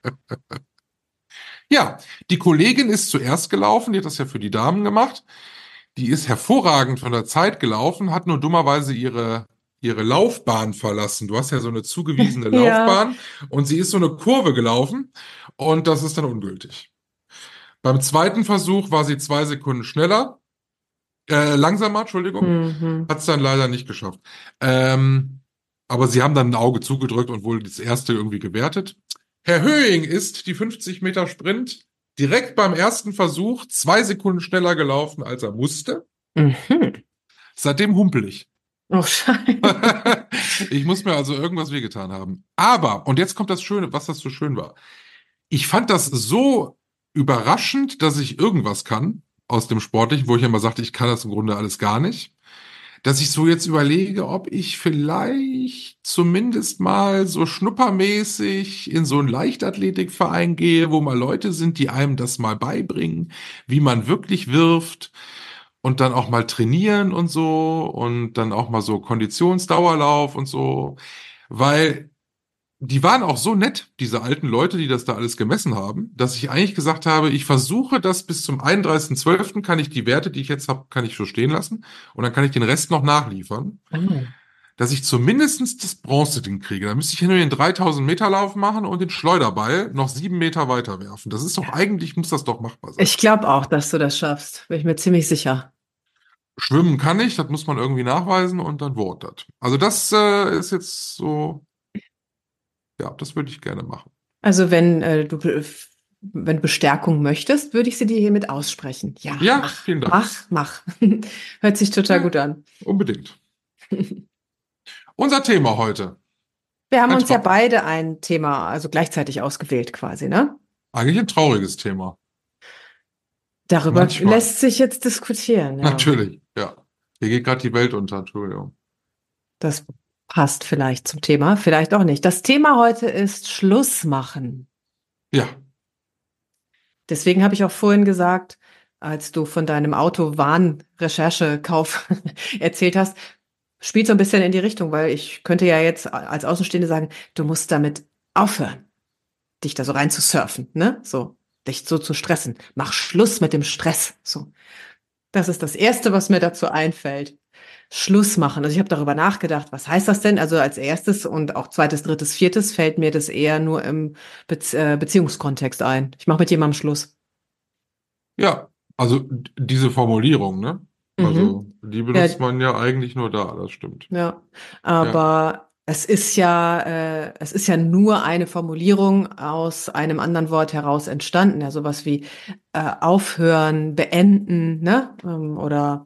Ja, die Kollegin ist zuerst gelaufen, die hat das ja für die Damen gemacht. Die ist hervorragend von der Zeit gelaufen, hat nur dummerweise ihre, ihre Laufbahn verlassen. Du hast ja so eine zugewiesene Ja. Laufbahn und sie ist so eine Kurve gelaufen und das ist dann ungültig. Beim zweiten Versuch war sie zwei Sekunden schneller, äh, langsamer, Entschuldigung, Mhm. hat es dann leider nicht geschafft. Ähm, aber sie haben dann ein Auge zugedrückt und wohl das erste irgendwie gewertet. Herr Höhing ist die fünfzig Meter Sprint direkt beim ersten Versuch zwei Sekunden schneller gelaufen, als er musste. Mhm. Seitdem humpel ich. Oh, scheiße. Ich muss mir also irgendwas wehgetan haben. Aber, und jetzt kommt das Schöne, was das so schön war. Ich fand das so überraschend, dass ich irgendwas kann aus dem Sportlichen, wo ich immer sagte, ich kann das im Grunde alles gar nicht, dass ich so jetzt überlege, ob ich vielleicht zumindest mal so schnuppermäßig in so einen Leichtathletikverein gehe, wo mal Leute sind, die einem das mal beibringen, wie man wirklich wirft und dann auch mal trainieren und so und dann auch mal so Konditionsdauerlauf und so, weil die waren auch so nett, diese alten Leute, die das da alles gemessen haben, dass ich eigentlich gesagt habe, ich versuche das bis zum einunddreißigsten zwölften kann ich die Werte, die ich jetzt habe, kann ich so stehen lassen und dann kann ich den Rest noch nachliefern, Oh. dass ich zumindestens das Bronze-Ding kriege. Dann müsste ich ja nur den dreitausend Meter Lauf machen und den Schleuderball noch sieben Meter weiter werfen. Das ist doch eigentlich, muss das doch machbar sein. Ich glaube auch, dass du das schaffst. Bin ich mir ziemlich sicher. Schwimmen kann ich, das muss man irgendwie nachweisen und dann wurde das. Also das äh, ist jetzt so, ja, das würde ich gerne machen. Also wenn äh, du be- wenn du Bestärkung möchtest, würde ich sie dir hiermit aussprechen. Ja, Ja, mach, vielen Dank. mach, mach. Hört sich total Ja. gut an. Unbedingt. Unser Thema heute. Wir haben Ein uns ja Tra- beide ein Thema, also gleichzeitig ausgewählt quasi, ne? Eigentlich ein trauriges Thema. Darüber Manchmal. lässt sich jetzt diskutieren. Ja. Natürlich, ja. Hier geht gerade die Welt unter, Entschuldigung. Das passt vielleicht zum Thema, vielleicht auch nicht. Das Thema heute ist Schluss machen. Ja, Deswegen habe ich auch vorhin gesagt, als du von deinem Autowarn-Recherchekauf erzählt hast, spielt so ein bisschen in die Richtung, weil ich könnte ja jetzt als Außenstehende sagen, du musst damit aufhören, dich da so rein zu surfen, ne? So, dich so zu stressen. Mach Schluss mit dem Stress. So. Das ist das Erste, was mir dazu einfällt. Schluss machen. Also ich habe darüber nachgedacht, was heißt das denn? Also als erstes und auch zweites, drittes, viertes fällt mir das eher nur im Bezie äh, Beziehungskontext ein. Ich mache mit jemandem Schluss. ja. Also d- diese Formulierung, ne? Mhm. Also die benutzt Ja. man ja eigentlich nur da, das stimmt. Ja, aber es ist ja, äh, es ist ja nur eine Formulierung aus einem anderen Wort heraus entstanden. Ja, sowas wie äh, aufhören, beenden, ne? Ähm, oder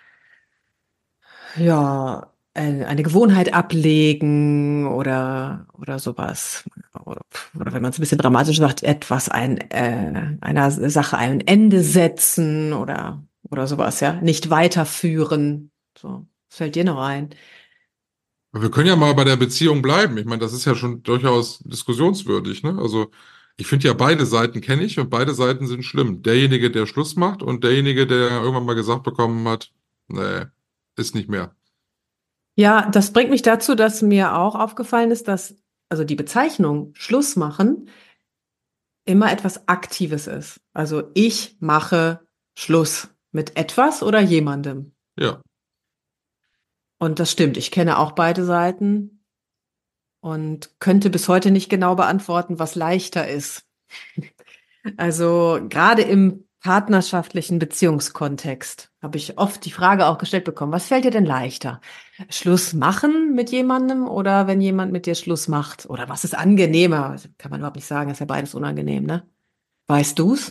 ja, äh, eine Gewohnheit ablegen oder oder sowas. Oder, oder wenn man es ein bisschen dramatisch sagt, etwas ein äh, einer Sache ein Ende setzen oder oder sowas, ja, nicht weiterführen. So, was fällt dir noch ein? Wir können ja mal bei der Beziehung bleiben. Ich meine, das ist ja schon durchaus diskussionswürdig, ne? Also ich finde ja, beide Seiten kenne ich und beide Seiten sind schlimm. Derjenige, der Schluss macht und derjenige, der irgendwann mal gesagt bekommen hat, nee, ist nicht mehr. Ja, das bringt mich dazu, dass mir auch aufgefallen ist, dass also die Bezeichnung Schluss machen immer etwas Aktives ist. Also ich mache Schluss mit etwas oder jemandem. Ja. Und das stimmt. Ich kenne auch beide Seiten und könnte bis heute nicht genau beantworten, was leichter ist. Also gerade im partnerschaftlichen Beziehungskontext habe ich oft die Frage auch gestellt bekommen, was fällt dir denn leichter? Schluss machen mit jemandem oder wenn jemand mit dir Schluss macht? Oder was ist angenehmer? Das kann man überhaupt nicht sagen, ist ja beides unangenehm, ne? Weißt du's?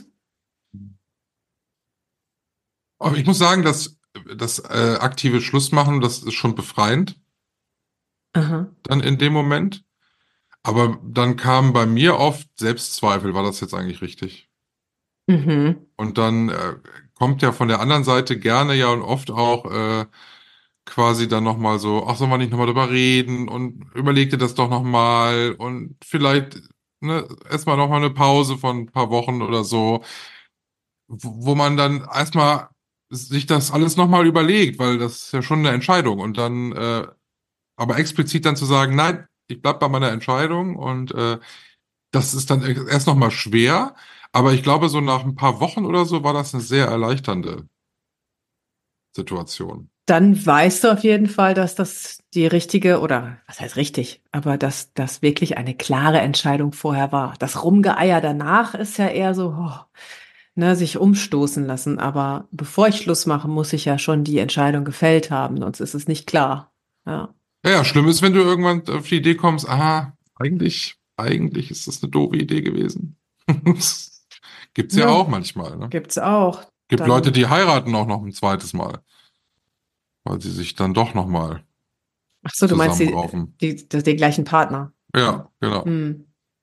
Aber ich muss sagen, dass das äh, aktive Schlussmachen, das ist schon befreiend Aha. dann in dem Moment. Aber dann kamen bei mir oft Selbstzweifel, war das jetzt eigentlich richtig? Mhm. Und dann äh, kommt ja von der anderen Seite gerne ja und oft auch äh, quasi dann nochmal so, ach, sollen wir nicht nochmal drüber reden und überleg dir das doch nochmal und vielleicht ne, erstmal nochmal eine Pause von ein paar Wochen oder so, wo wo man dann erstmal sich das alles nochmal überlegt, weil das ist ja schon eine Entscheidung und dann äh, aber explizit dann zu sagen, nein, ich bleib bei meiner Entscheidung und äh, das ist dann erst nochmal schwer, aber ich glaube, so nach ein paar Wochen oder so war das eine sehr erleichternde Situation. Dann weißt du auf jeden Fall, dass das die richtige oder was heißt richtig, aber dass das wirklich eine klare Entscheidung vorher war. Das Rumgeeier danach ist ja eher so, oh, ne, sich umstoßen lassen. Aber bevor ich Schluss mache, muss ich ja schon die Entscheidung gefällt haben, sonst ist es nicht klar. Ja. Ja, ja, schlimm ist, wenn du irgendwann auf die Idee kommst, aha, eigentlich, eigentlich ist das eine doofe Idee gewesen. Gibt's ja Ja, auch manchmal, ne? gibt's auch. Gibt Leute, Dann, die heiraten auch noch ein zweites Mal, weil sie sich dann doch nochmal ach so, du meinst die, zusammenraufen. die, die, den gleichen Partner. Ja, genau. Hm.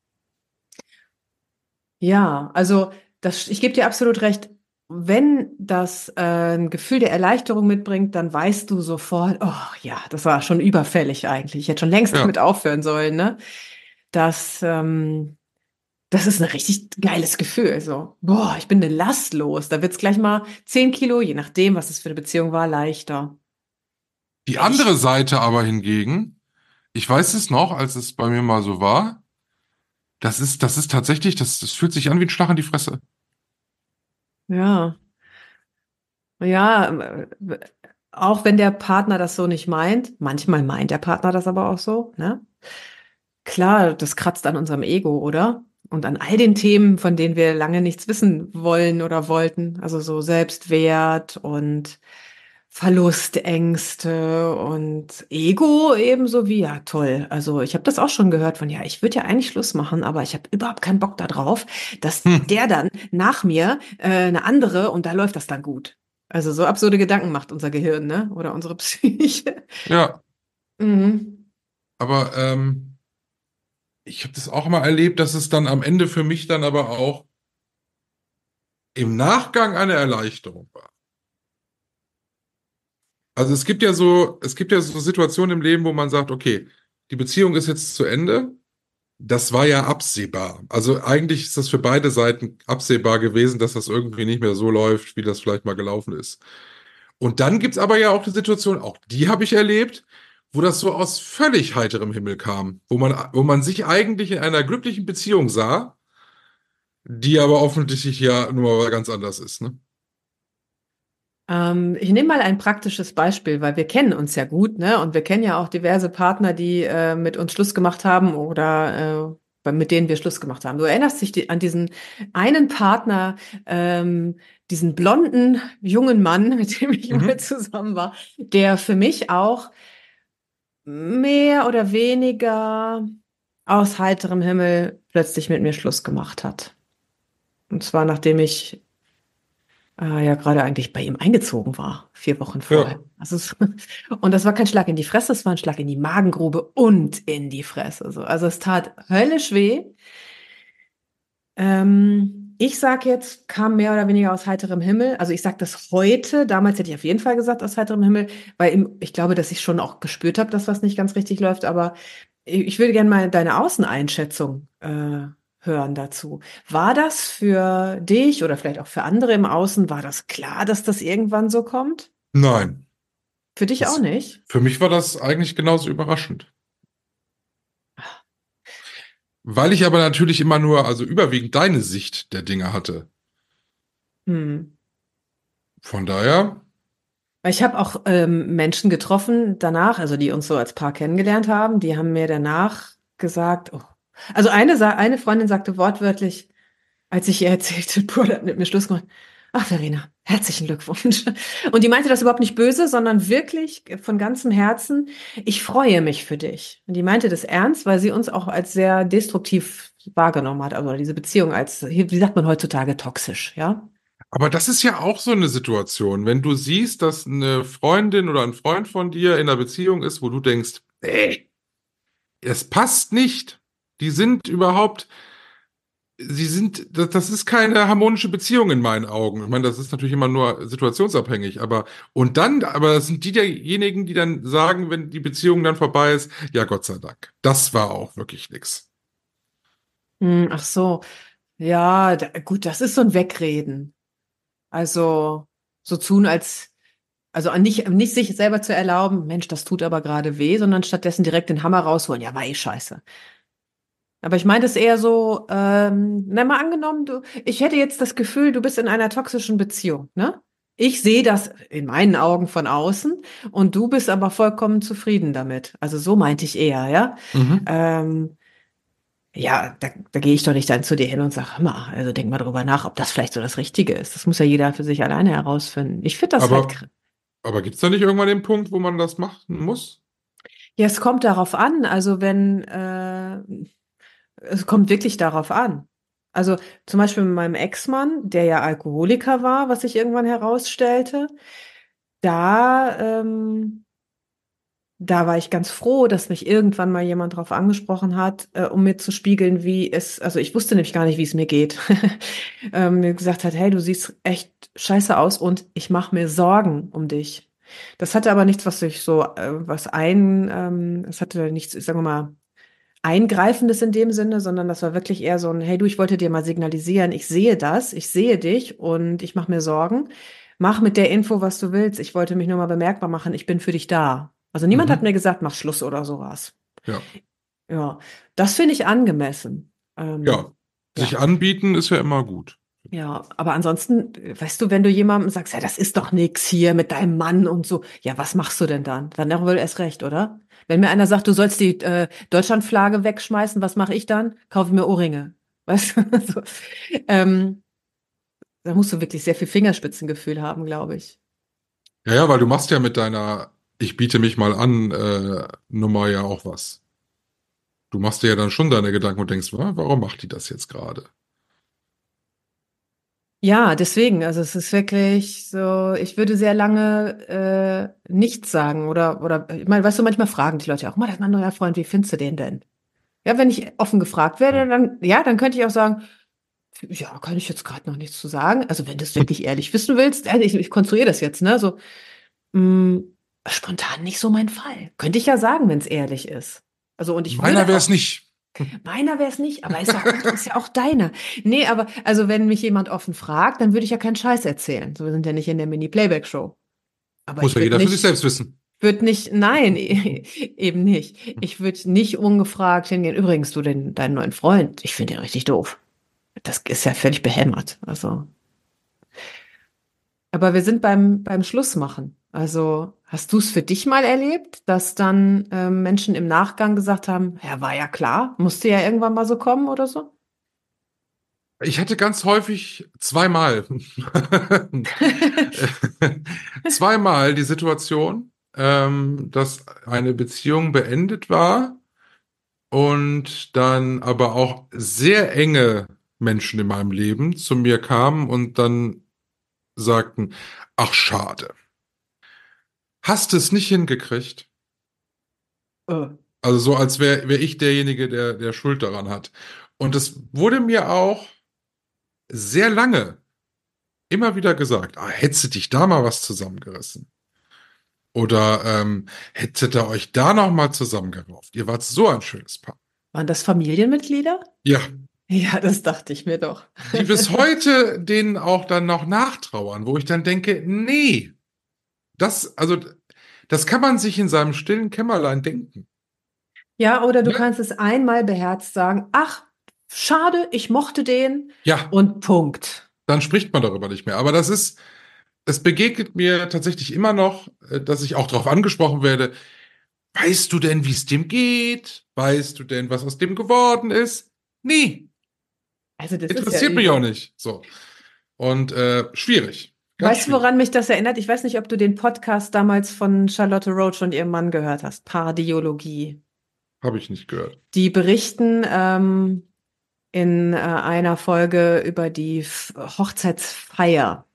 Ja, also das, ich gebe dir absolut recht. Wenn das äh, ein Gefühl der Erleichterung mitbringt, dann weißt du sofort, oh ja, das war schon überfällig eigentlich. Ich hätte schon längst Ja. damit aufhören sollen, ne? Das, ähm, das ist ein richtig geiles Gefühl. So, boah, ich bin eine Last los. Da wird's gleich mal zehn Kilo, je nachdem, was es für eine Beziehung war, leichter. Die Wenn ich, andere Seite aber hingegen, ich weiß es noch, als es bei mir mal so war, das ist, das ist tatsächlich, das, das fühlt sich an wie ein Schlag in die Fresse. ja, ja, äh, auch wenn der Partner das so nicht meint, manchmal meint der Partner das aber auch so, ne? Klar, das kratzt an unserem Ego, oder? Und an all den Themen, von denen wir lange nichts wissen wollen oder wollten. Also so Selbstwert und Verlustängste und Ego ebenso wie, ja, toll. Also ich habe das auch schon gehört von, ja, ich würde ja eigentlich Schluss machen, aber ich habe überhaupt keinen Bock darauf, dass Hm. der dann nach mir äh, eine andere und da läuft das dann gut. Also so absurde Gedanken macht unser Gehirn, ne? Oder unsere Psyche. Ja, Mhm. aber ähm, ich habe das auch mal erlebt, dass es dann am Ende für mich dann aber auch im Nachgang eine Erleichterung war. Also es gibt ja so, es gibt ja so Situationen im Leben, wo man sagt, okay, die Beziehung ist jetzt zu Ende. Das war ja absehbar. Also eigentlich ist das für beide Seiten absehbar gewesen, dass das irgendwie nicht mehr so läuft, wie das vielleicht mal gelaufen ist. Und dann gibt's aber ja auch die Situation, auch die habe ich erlebt, wo das so aus völlig heiterem Himmel kam, wo man, wo man sich eigentlich in einer glücklichen Beziehung sah, die aber offensichtlich ja nur mal ganz anders ist, ne? Ähm, ich nehme mal ein praktisches Beispiel, weil wir kennen uns ja gut, ne? Und wir kennen ja auch diverse Partner, die äh, mit uns Schluss gemacht haben oder äh, bei- mit denen wir Schluss gemacht haben. Du erinnerst dich die, an diesen einen Partner, ähm, diesen blonden jungen Mann, mit dem ich mal Mhm. zusammen war, der für mich auch mehr oder weniger aus heiterem Himmel plötzlich mit mir Schluss gemacht hat. Und zwar nachdem ich äh, ja gerade eigentlich bei ihm eingezogen war, vier Wochen vorher. Ja. Also es, und das war kein Schlag in die Fresse, es war ein Schlag in die Magengrube und in die Fresse. So. Also es tat höllisch weh. Ähm, ich sag jetzt, kam mehr oder weniger aus heiterem Himmel. Also ich sag das heute, damals hätte ich auf jeden Fall gesagt aus heiterem Himmel, weil im, ich glaube, dass ich schon auch gespürt habe, dass was nicht ganz richtig läuft. Aber ich, ich würde gerne mal deine Außeneinschätzung äh, hören dazu. War das für dich oder vielleicht auch für andere im Außen, war das klar, dass das irgendwann so kommt? Nein. Für dich auch Das, nicht? für mich war das eigentlich genauso überraschend. Weil ich aber natürlich immer nur, also überwiegend deine Sicht der Dinge hatte. Hm. Von daher, Weil ich habe auch ähm, Menschen getroffen danach, also die uns so als Paar kennengelernt haben, die haben mir danach gesagt, oh. Also eine, sa- eine Freundin sagte wortwörtlich, als ich ihr erzählte, Paul hat mit mir Schluss gemacht. Ach, Verena, herzlichen Glückwunsch. Und die meinte das überhaupt nicht böse, sondern wirklich von ganzem Herzen, ich freue mich für dich. Und die meinte das ernst, weil sie uns auch als sehr destruktiv wahrgenommen hat, also diese Beziehung als, wie sagt man heutzutage, toxisch, ja? aber das ist ja auch so eine Situation, wenn du siehst, dass eine Freundin oder ein Freund von dir in einer Beziehung ist, wo du denkst, ey, es passt nicht. Die sind überhaupt, sie sind, das, das ist keine harmonische Beziehung in meinen Augen. Ich meine, das ist natürlich immer nur situationsabhängig, aber und dann, aber das sind die derjenigen, die dann sagen, wenn die Beziehung dann vorbei ist, ja, Gott sei Dank. Das war auch wirklich nix. Hm, ach so, ja, da, gut, das ist so ein Wegreden. Also so tun, als, also an nicht, nicht sich selber zu erlauben, Mensch, das tut aber gerade weh, sondern stattdessen direkt den Hammer rausholen. Ja, war eh scheiße. Aber ich meine es eher so, ähm, na mal angenommen, du, ich hätte jetzt das Gefühl, du bist in einer toxischen Beziehung, ne? Ich sehe das in meinen Augen von außen und du bist aber vollkommen zufrieden damit. Also so meinte ich eher, ja. Mhm. Ähm, ja, da, da gehe ich doch nicht dann zu dir hin und sage, hör mal, also denk mal drüber nach, ob das vielleicht so das Richtige ist. Das muss ja jeder für sich alleine herausfinden. Ich finde das halt, Aber, kr- aber gibt's da nicht irgendwann den Punkt, wo man das machen muss? ja, es kommt darauf an. Also wenn, äh, es kommt wirklich darauf an. Also zum Beispiel mit meinem Ex-Mann, der ja Alkoholiker war, was sich irgendwann herausstellte, da, ähm, da war ich ganz froh, dass mich irgendwann mal jemand darauf angesprochen hat, äh, um mir zu spiegeln, wie es, also ich wusste nämlich gar nicht, wie es mir geht. ähm, mir gesagt hat, hey, du siehst echt scheiße aus und ich mache mir Sorgen um dich. Das hatte aber nichts, was sich so, äh, was ein, ähm, es hatte nichts, sagen wir mal, Eingreifendes in dem Sinne, sondern das war wirklich eher so ein, hey du, ich wollte dir mal signalisieren, ich sehe das, ich sehe dich und ich mache mir Sorgen. Mach mit der Info, was du willst. Ich wollte mich nur mal bemerkbar machen, ich bin für dich da. Also niemand hat Mhm. mir gesagt, mach Schluss oder sowas. Ja. Ja, das finde ich angemessen. Ja. Ähm, Sich ja, anbieten ist ja immer gut. ja, aber ansonsten, äh, weißt du, wenn du jemandem sagst, ja, das ist doch nix hier mit deinem Mann und so, ja, was machst du denn dann? Dann wohl erst recht, oder? Wenn mir einer sagt, du sollst die äh, Deutschlandflagge wegschmeißen, was mache ich dann? Kaufe ich mir Ohrringe. Weißt du? So. Ähm, da musst du wirklich sehr viel Fingerspitzengefühl haben, glaube ich. Ja, ja, weil du machst ja mit deiner Ich biete mich mal an äh, Nummer ja auch was. Du machst dir ja dann schon deine Gedanken und denkst, wa, warum macht die das jetzt gerade? Ja, deswegen, also es ist wirklich so, ich würde sehr lange äh, nichts sagen oder, oder, ich meine, weißt du, manchmal fragen die Leute auch, mal, das ist mein neuer Freund, wie findest du den denn? Ja, wenn ich offen gefragt werde, dann, ja, dann könnte ich auch sagen, ja, kann ich jetzt gerade noch nichts zu sagen. Also wenn du es wirklich ehrlich wissen willst, also ich, ich konstruiere das jetzt, ne, so, mh, spontan nicht so mein Fall. Könnte ich ja sagen, wenn es ehrlich ist. Also und ich Meiner würde wäre auch, es nicht. meiner wäre es nicht, aber ist ja auch, ist ja auch deiner. Nee, aber also wenn mich jemand offen fragt, dann würde ich ja keinen Scheiß erzählen. So, wir sind ja nicht in der Mini-Playback-Show. Aber Muss ich ja würde jeder für sich nicht, selbst wissen. würde nicht, nein, eben nicht. Ich würde nicht ungefragt hingehen. Übrigens, du, den, deinen neuen Freund, ich finde den richtig doof. Das ist ja völlig behämmert. Also, aber wir sind beim, beim Schlussmachen. Also, hast du es für dich mal erlebt, dass dann ähm, Menschen im Nachgang gesagt haben, ja, war ja klar, musste ja irgendwann mal so kommen oder so? Ich hatte ganz häufig zweimal, zweimal die Situation, ähm, dass eine Beziehung beendet war und dann aber auch sehr enge Menschen in meinem Leben zu mir kamen und dann sagten, ach schade, hast es nicht hingekriegt? Äh, Also so, als wäre wär wär ich derjenige, der, der Schuld daran hat. Und es wurde mir auch sehr lange immer wieder gesagt, ah, hättest du dich da mal was zusammengerissen? Oder ähm, hättet ihr euch da noch mal zusammengerauft? Ihr wart so ein schönes Paar. Waren das Familienmitglieder? Ja, Ja, das dachte ich mir doch. die bis heute denen auch dann noch nachtrauern, wo ich dann denke, nee, das, also, das kann man sich in seinem stillen Kämmerlein denken. Ja, oder du Ne? kannst es einmal beherzt sagen, ach, schade, ich mochte den Ja, und Punkt. dann spricht man darüber nicht mehr. Aber das ist, es begegnet mir tatsächlich immer noch, äh, dass ich auch darauf angesprochen werde. Weißt du denn, wie es dem geht? Weißt du denn, was aus dem geworden ist? Nie. Also das ist ja Interessiert mich auch übel. nicht. So. Und äh, schwierig. Ganz Weißt du, schwierig. woran mich das erinnert? Ich weiß nicht, ob du den Podcast damals von Charlotte Roach und ihrem Mann gehört hast, Pardiologie. Habe ich nicht gehört. Die berichten ähm, in äh, einer Folge über die F Hochzeitsfeier,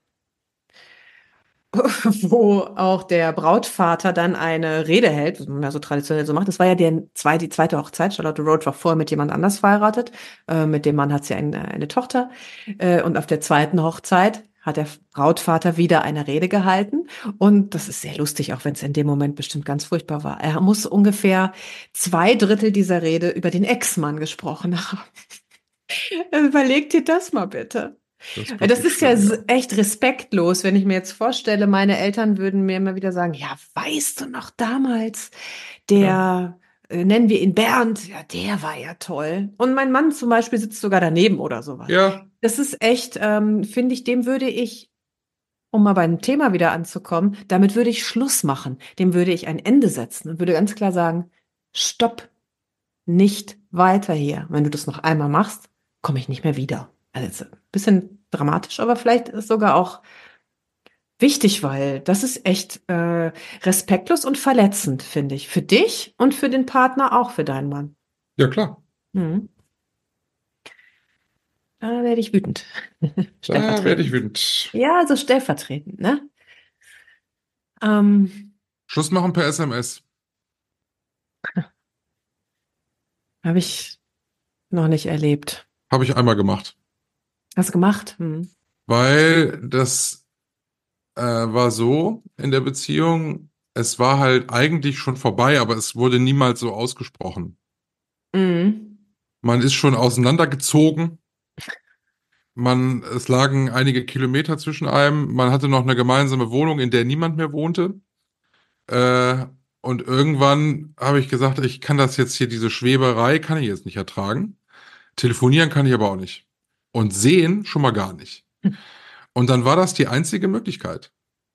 wo auch der Brautvater dann eine Rede hält, was man ja so traditionell so macht. Das war ja der zwei, die zweite Hochzeit. Charlotte Roach war vorher mit jemand anders verheiratet. Äh, mit dem Mann hat sie eine, eine Tochter. Äh, und auf der zweiten Hochzeit hat der Brautvater wieder eine Rede gehalten. Und das ist sehr lustig, auch wenn es in dem Moment bestimmt ganz furchtbar war. Er muss ungefähr zwei Drittel dieser Rede über den Ex-Mann gesprochen haben. Überleg dir das mal bitte. Das ist Ja, das wirklich ist ja schlimm, ja. s- echt respektlos, wenn ich mir jetzt vorstelle, meine Eltern würden mir immer wieder sagen, ja, weißt du noch damals, Ja. der, äh, nennen wir ihn Bernd, ja, der war ja toll. Und mein Mann zum Beispiel sitzt sogar daneben oder sowas. Ja, Das ist echt, ähm, finde ich, dem würde ich, um mal beim Thema wieder anzukommen, damit würde ich Schluss machen. Dem würde ich ein Ende setzen und würde ganz klar sagen, stopp, nicht weiter hier. Wenn du das noch einmal machst, komme ich nicht mehr wieder. Also jetzt ein bisschen dramatisch, aber vielleicht ist sogar auch wichtig, weil das ist echt äh, respektlos und verletzend, finde ich. Für dich und für den Partner, auch für deinen Mann. ja klar. Mhm. Da werde ich wütend. Da werde ich Stellvertretend. wütend. Ja, so stellvertretend, ne? Ähm, Schluss machen per S M S. habe ich noch nicht erlebt. Habe ich einmal gemacht. Hast du gemacht? Hm. Weil das äh, war so in der Beziehung, es war halt eigentlich schon vorbei, aber es wurde niemals so ausgesprochen. Mhm. Man ist schon auseinandergezogen. Man, es lagen einige Kilometer zwischen einem. Man hatte noch eine gemeinsame Wohnung, in der niemand mehr wohnte. Äh, und irgendwann habe ich gesagt, ich kann das jetzt hier, diese Schweberei kann ich jetzt nicht ertragen. Telefonieren kann ich aber auch nicht. Und sehen schon mal gar nicht. Und dann war das die einzige Möglichkeit.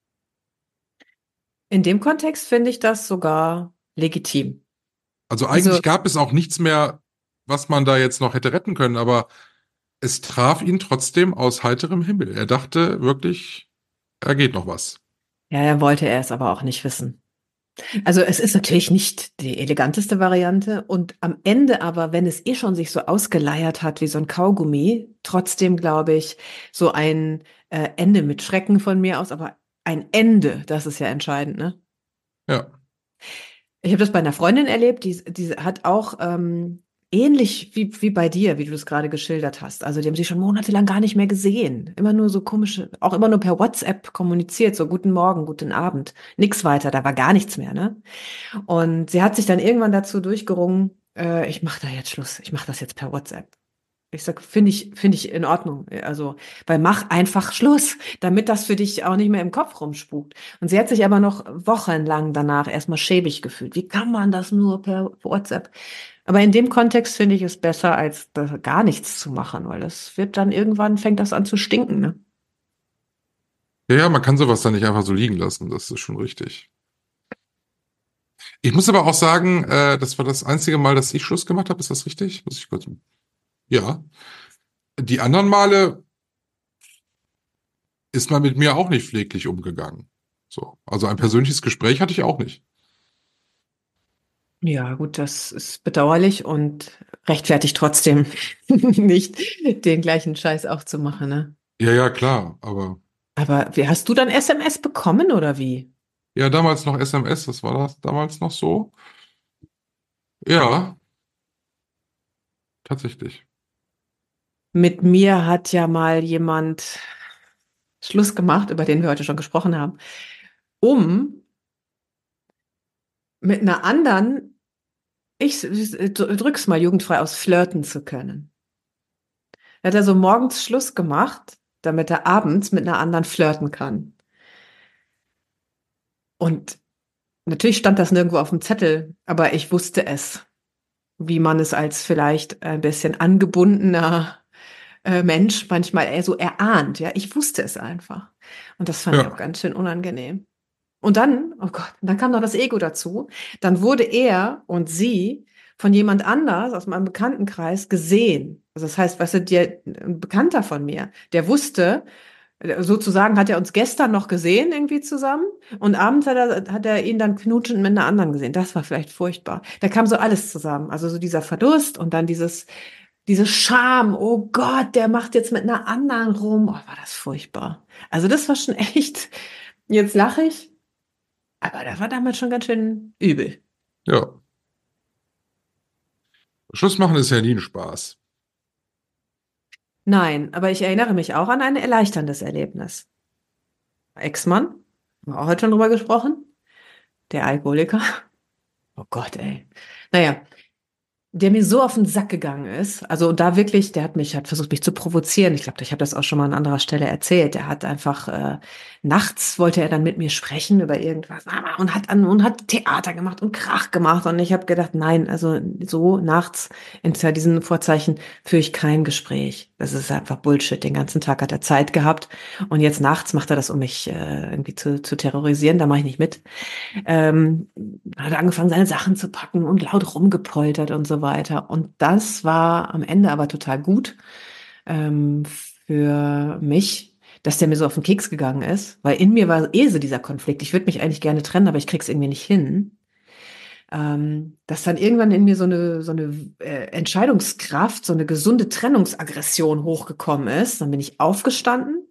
In dem Kontext finde ich das sogar legitim. Also Also eigentlich gab es auch nichts mehr, was man da jetzt noch hätte retten können, aber es traf ihn trotzdem aus heiterem Himmel. Er dachte wirklich, da geht noch was. ja, er wollte er es aber auch nicht wissen. Also es ist natürlich nicht die eleganteste Variante und am Ende aber, wenn es eh schon sich so ausgeleiert hat wie so ein Kaugummi, trotzdem glaube ich, so ein äh, Ende mit Schrecken von mir aus, aber ein Ende, das ist ja entscheidend, ne? Ja, Ich habe das bei einer Freundin erlebt, die, die hat auch ähm, ähnlich wie, wie bei dir, wie du das gerade geschildert hast. Also die haben sich schon monatelang gar nicht mehr gesehen. Immer nur so komische, auch immer nur per WhatsApp kommuniziert, so guten Morgen, guten Abend. Nix weiter, da war gar nichts mehr, ne? Und sie hat sich dann irgendwann dazu durchgerungen, äh, ich mache da jetzt Schluss, ich mache das jetzt per WhatsApp. Ich sag, finde ich, finde ich in Ordnung. Also, weil mach einfach Schluss, damit das für dich auch nicht mehr im Kopf rumspukt. Und sie hat sich aber noch wochenlang danach erstmal schäbig gefühlt. Wie kann man das nur per WhatsApp? Aber in dem Kontext finde ich es besser, als da gar nichts zu machen, weil das wird dann irgendwann fängt das an zu stinken, ne? ja, ja, man kann sowas dann nicht einfach so liegen lassen. Das ist schon richtig. Ich muss aber auch sagen, äh, das war das einzige Mal, dass ich Schluss gemacht habe. Ist das richtig? Muss ich kurz. Ja. Die anderen Male ist man mit mir auch nicht pfleglich umgegangen. So. Also ein persönliches Gespräch hatte ich auch nicht. Ja, gut, das ist bedauerlich und rechtfertigt trotzdem nicht, den gleichen Scheiß auch zu machen, ne? Ja, ja, klar. Aber Aber wie, hast du dann S M S bekommen oder wie? ja, damals noch S M S, das war das damals noch so. Ja, tatsächlich. Mit mir hat ja mal jemand Schluss gemacht, über den wir heute schon gesprochen haben, um mit einer anderen, ich drück's mal jugendfrei aus, flirten zu können. Er hat also morgens Schluss gemacht, damit er abends mit einer anderen flirten kann. Und natürlich stand das nirgendwo auf dem Zettel, aber ich wusste es. wie man es als vielleicht ein bisschen angebundener äh, Mensch manchmal eher so erahnt. Ja, ich wusste es einfach. Und das fand ich auch Ja. ganz schön unangenehm. Und dann, oh Gott, dann kam noch das Ego dazu. Dann wurde er und sie von jemand anders aus meinem Bekanntenkreis gesehen. Also das heißt, weißt du, der, ein Bekannter von mir, der wusste, sozusagen hat er uns gestern noch gesehen irgendwie zusammen und abends hat er, hat er ihn dann knutschend mit einer anderen gesehen. Das war vielleicht furchtbar. Da kam so alles zusammen. Also so dieser Verlust und dann dieses, diese Scham. Oh Gott, der macht jetzt mit einer anderen rum. Oh, war das furchtbar. Also das war schon echt, jetzt lache ich, aber das war damals schon ganz schön übel. Ja. Schluss machen ist ja nie ein Spaß. Nein, aber ich erinnere mich auch an ein erleichterndes Erlebnis. Ex-Mann, haben wir auch heute schon drüber gesprochen, der Alkoholiker. Oh Gott, ey. Naja, der mir so auf den Sack gegangen ist. Also da wirklich, der hat mich, hat versucht, mich zu provozieren. Ich glaube, ich habe das auch schon mal an anderer Stelle erzählt. Der hat einfach, äh, nachts wollte er dann mit mir sprechen über irgendwas und hat an, und hat Theater gemacht und Krach gemacht. Und ich habe gedacht, nein, also so nachts unter diesen Vorzeichen führe ich kein Gespräch. Das ist einfach Bullshit. Den ganzen Tag hat er Zeit gehabt. Und jetzt nachts macht er das, um mich äh, irgendwie zu, zu terrorisieren. Da mache ich nicht mit. Ähm, hat angefangen, seine Sachen zu packen und laut rumgepoltert und so weiter. Und das war am Ende aber total gut ähm, für mich, dass der mir so auf den Keks gegangen ist, weil in mir war eh so dieser Konflikt. Ich würde mich eigentlich gerne trennen, aber ich krieg's irgendwie nicht hin. Ähm, dass dann irgendwann in mir so eine, so eine äh, Entscheidungskraft, so eine gesunde Trennungsaggression hochgekommen ist. Dann bin ich aufgestanden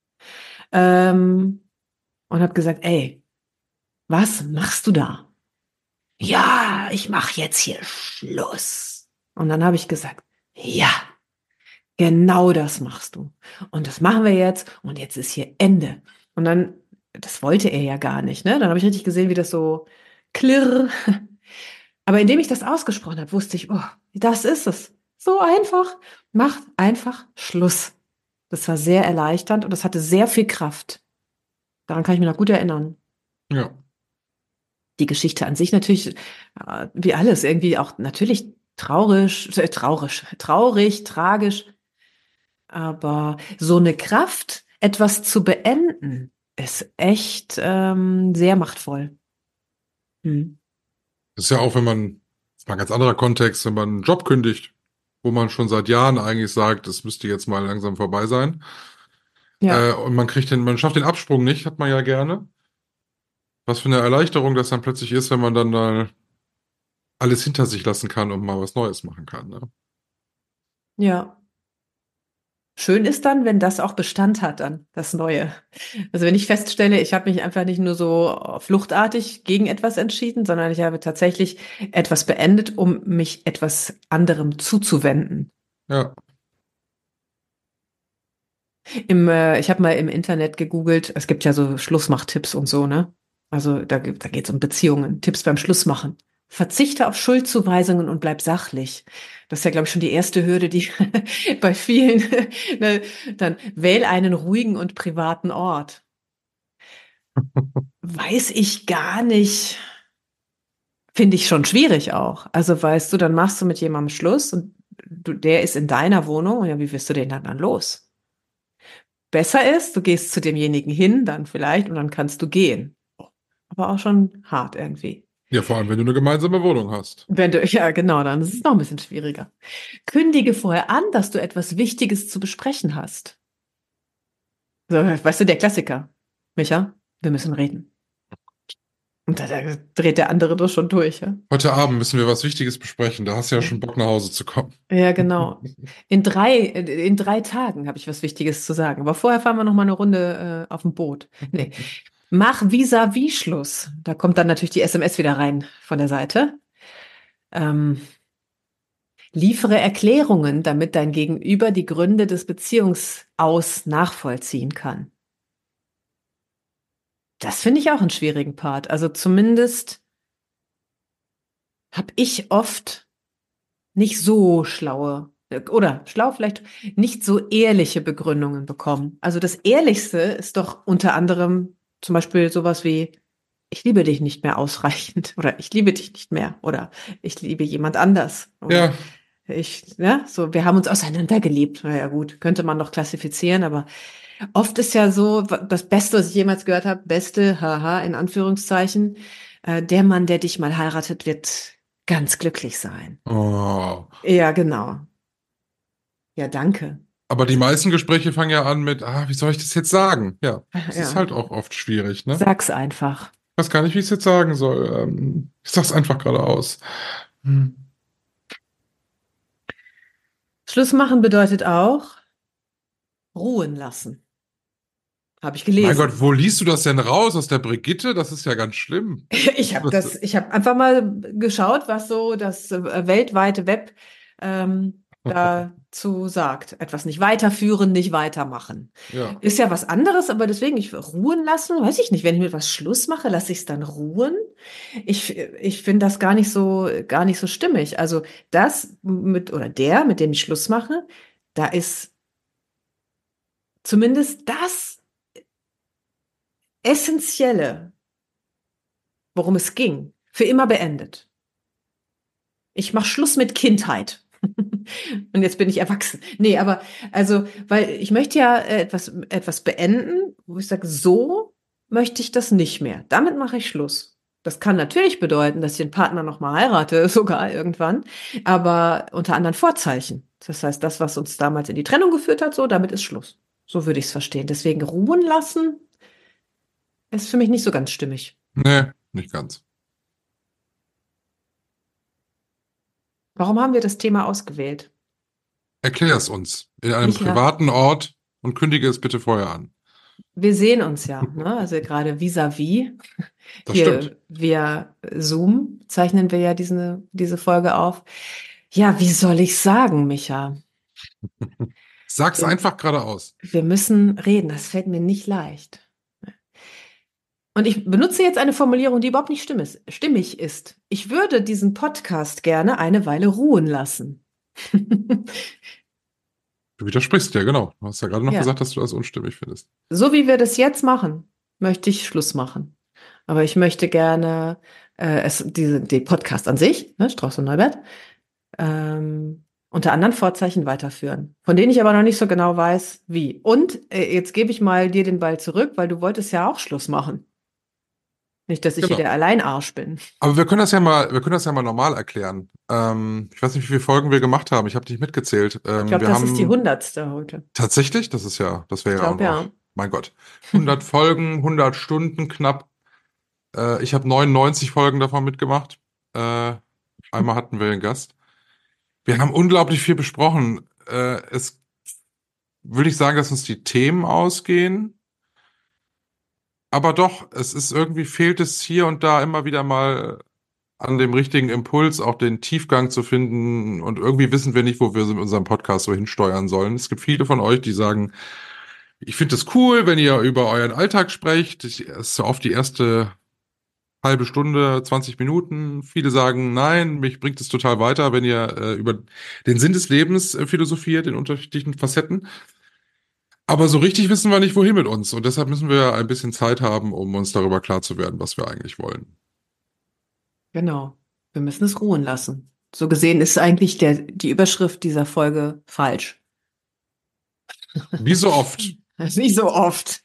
ähm, und habe gesagt, ey, was machst du da? Ja, ich mache jetzt hier Schluss. Und dann habe ich gesagt, ja, genau das machst du. Und das machen wir jetzt und jetzt ist hier Ende. Und dann, das wollte er ja gar nicht, ne? Dann habe ich richtig gesehen, wie das so klirr. Aber indem ich das ausgesprochen habe, wusste ich, oh, das ist es. So einfach. Macht einfach Schluss. Das war sehr erleichternd und das hatte sehr viel Kraft. Daran kann ich mich noch gut erinnern. Ja. Die Geschichte an sich natürlich, äh, wie alles, irgendwie auch natürlich traurig, äh, traurig, traurig, tragisch. Aber so eine Kraft, etwas zu beenden, ist echt ähm, sehr machtvoll. Hm. Das ist ja auch, wenn man, das ist mal ein ganz anderer Kontext, wenn man einen Job kündigt, wo man schon seit Jahren eigentlich sagt, es müsste jetzt mal langsam vorbei sein. Ja, Äh, und man kriegt den, man schafft den Absprung nicht, hat man ja gerne. Was für eine Erleichterung das dann plötzlich ist, wenn man dann da alles hinter sich lassen kann und mal was Neues machen kann. Ne? ja. Schön ist dann, wenn das auch Bestand hat, dann das Neue. Also wenn ich feststelle, ich habe mich einfach nicht nur so fluchtartig gegen etwas entschieden, sondern ich habe tatsächlich etwas beendet, um mich etwas anderem zuzuwenden. Ja, Im, äh, ich habe mal im Internet gegoogelt, es gibt ja so Schlussmachtipps und so, ne? Also da, gibt- da geht es um Beziehungen, Tipps beim Schlussmachen. Verzichte auf Schuldzuweisungen und bleib sachlich. Das ist ja, glaube ich, schon die erste Hürde, die bei vielen, ne, dann wähl einen ruhigen und privaten Ort. Weiß ich gar nicht. Finde ich schon schwierig auch. Also weißt du, dann machst du mit jemandem Schluss und du, der ist in deiner Wohnung. Und ja, wie wirst du den dann, dann los? Besser ist, du gehst zu demjenigen hin, dann vielleicht, und dann kannst du gehen. Aber auch schon hart irgendwie. ja, vor allem, wenn du eine gemeinsame Wohnung hast. Wenn du, ja, genau, dann ist es noch ein bisschen schwieriger. Kündige vorher an, dass du etwas Wichtiges zu besprechen hast. So, weißt du, der Klassiker. Micha, wir müssen reden. Und da, da dreht der andere doch schon durch, ja? Heute Abend müssen wir was Wichtiges besprechen. Da hast du ja schon Bock, nach Hause zu kommen. Ja, genau. In drei, in drei Tagen habe ich was Wichtiges zu sagen. Aber vorher fahren wir noch mal eine Runde äh, auf dem Boot. Nee. Mach vis-à-vis-Schluss. Da kommt dann natürlich die S M S wieder rein von der Seite. Ähm, liefere Erklärungen, damit dein Gegenüber die Gründe des Beziehungsaus nachvollziehen kann. Das finde ich auch einen schwierigen Part. Also zumindest habe ich oft nicht so schlaue oder schlau vielleicht nicht so ehrliche Begründungen bekommen. Also das Ehrlichste ist doch unter anderem zum Beispiel sowas wie, ich liebe dich nicht mehr ausreichend oder ich liebe dich nicht mehr oder ich liebe jemand anders. Oder Ja. ich, ja, so, wir haben uns auseinandergelebt. Na ja, gut, könnte man noch klassifizieren, aber oft ist ja so, das Beste, was ich jemals gehört habe, Beste, haha, in Anführungszeichen, äh, der Mann, der dich mal heiratet, wird ganz glücklich sein. Oh. Ja, genau. Ja, danke. Aber die meisten Gespräche fangen ja an mit, ah, wie soll ich das jetzt sagen? Ja, das Ja. ist halt auch oft schwierig, ne? Sag's einfach. Ich weiß gar nicht, wie ich es jetzt sagen soll. Ähm, ich sag's einfach geradeaus. Hm. Schluss machen bedeutet auch ruhen lassen. Habe ich gelesen. Mein Gott, wo liest du das denn raus? Aus der Brigitte? Das ist ja ganz schlimm. Ich habe das, ich habe einfach mal geschaut, was so das äh, weltweite Web ähm, dazu sagt. Etwas nicht weiterführen, nicht weitermachen. Ja. Ist ja was anderes, aber deswegen, ich ruhen lassen, weiß ich nicht, wenn ich mit was Schluss mache, lasse ich es dann ruhen. Ich, ich finde das gar nicht so, gar nicht so stimmig. Also das mit, oder der, mit dem ich Schluss mache, da ist zumindest das Essentielle, worum es ging, für immer beendet. Ich mache Schluss mit Kindheit. Und jetzt bin ich erwachsen. Nee, aber also, weil ich möchte ja etwas, etwas beenden, wo ich sage, so möchte ich das nicht mehr. Damit mache ich Schluss. Das kann natürlich bedeuten, dass ich den Partner nochmal heirate, sogar irgendwann, aber unter anderen Vorzeichen. Das heißt, das, was uns damals in die Trennung geführt hat, so, damit ist Schluss. So würde ich es verstehen. Deswegen ruhen lassen ist für mich nicht so ganz stimmig. Nee, nicht ganz. Warum haben wir das Thema ausgewählt? Erklär es uns. In einem Micha. privaten Ort und kündige es bitte vorher an. Wir sehen uns ja, ne? Also gerade vis-à-vis. Das Hier stimmt. via Zoom zeichnen wir ja diese, diese Folge auf. Ja, wie soll ich sagen, Micha? Sag's Ja. einfach geradeaus. Wir müssen reden, das fällt mir nicht leicht. Und ich benutze jetzt eine Formulierung, die überhaupt nicht stimmig, stimmig ist. Ich würde diesen Podcast gerne eine Weile ruhen lassen. Du widersprichst ja, genau. Du hast ja gerade noch Ja. gesagt, dass du das unstimmig findest. So wie wir das jetzt machen, möchte ich Schluss machen. Aber ich möchte gerne äh, es, diese, den Podcast an sich, ne, Strauß und Neubert, ähm, unter anderen Vorzeichen weiterführen, von denen ich aber noch nicht so genau weiß, wie. Und äh, jetzt gebe ich mal dir den Ball zurück, weil du wolltest ja auch Schluss machen. Nicht, dass ich Genau. hier der Alleinarsch bin. Aber wir können das ja mal, wir können das ja mal normal erklären. Ähm, ich weiß nicht, wie viele Folgen wir gemacht haben. Ich habe nicht mitgezählt. Ähm, Ich glaube, wir das haben ist die hundertste heute. tatsächlich, das ist ja, das wäre Ich ja auch glaub, noch, ja. mein Gott, hundert Folgen, hundert Stunden knapp. Äh, ich habe neunundneunzig Folgen davon mitgemacht. Äh, einmal hatten wir einen Gast. Wir haben unglaublich viel besprochen. Äh, es würde ich sagen, dass uns die Themen ausgehen. Aber doch, es ist irgendwie, fehlt es hier und da immer wieder mal an dem richtigen Impuls, auch den Tiefgang zu finden. Und irgendwie wissen wir nicht, wo wir mit unserem Podcast so hinsteuern sollen. Es gibt viele von euch, die sagen, ich finde es cool, wenn ihr über euren Alltag sprecht. Es ist so oft die erste halbe Stunde, zwanzig Minuten. Viele sagen, nein, mich bringt es total weiter, wenn ihr äh, über den Sinn des Lebens äh, philosophiert, in unterschiedlichen Facetten. Aber so richtig wissen wir nicht, wohin mit uns. Und deshalb müssen wir ein bisschen Zeit haben, um uns darüber klar zu werden, was wir eigentlich wollen. Genau. Wir müssen es ruhen lassen. So gesehen ist eigentlich der, die Überschrift dieser Folge falsch. Wie so oft. Das ist nicht so oft.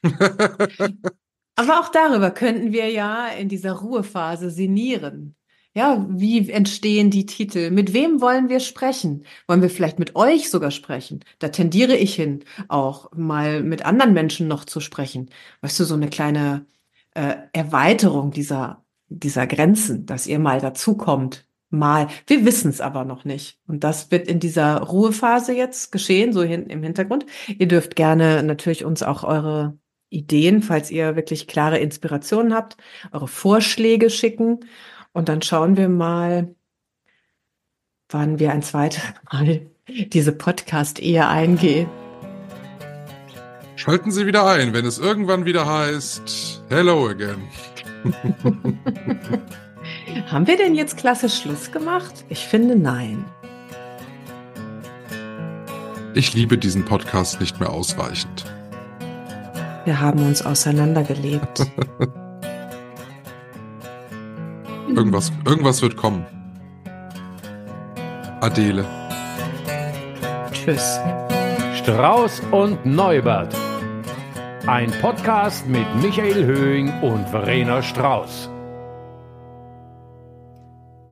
Aber auch darüber könnten wir ja in dieser Ruhephase sinnieren. Ja, wie entstehen die Titel? Mit wem wollen wir sprechen? Wollen wir vielleicht mit euch sogar sprechen? Da tendiere ich hin, auch mal mit anderen Menschen noch zu sprechen. Weißt du, so eine kleine äh, Erweiterung dieser, dieser Grenzen, dass ihr mal dazukommt. Mal. Wir wissen es aber noch nicht. Und das wird in dieser Ruhephase jetzt geschehen, so hin, im Hintergrund. Ihr dürft gerne natürlich uns auch eure Ideen, falls ihr wirklich klare Inspirationen habt, eure Vorschläge schicken. Und dann schauen wir mal, wann wir ein zweites Mal diese Podcast-Ehe eingehen. Schalten Sie wieder ein, wenn es irgendwann wieder heißt, hello again. Haben wir denn jetzt klasse Schluss gemacht? Ich finde, nein. Ich liebe diesen Podcast nicht mehr ausreichend. Wir haben uns auseinandergelebt. Irgendwas, irgendwas wird kommen. Adele. Tschüss. Strauß und Neubert. Ein Podcast mit Michael Höhing und Verena Strauß.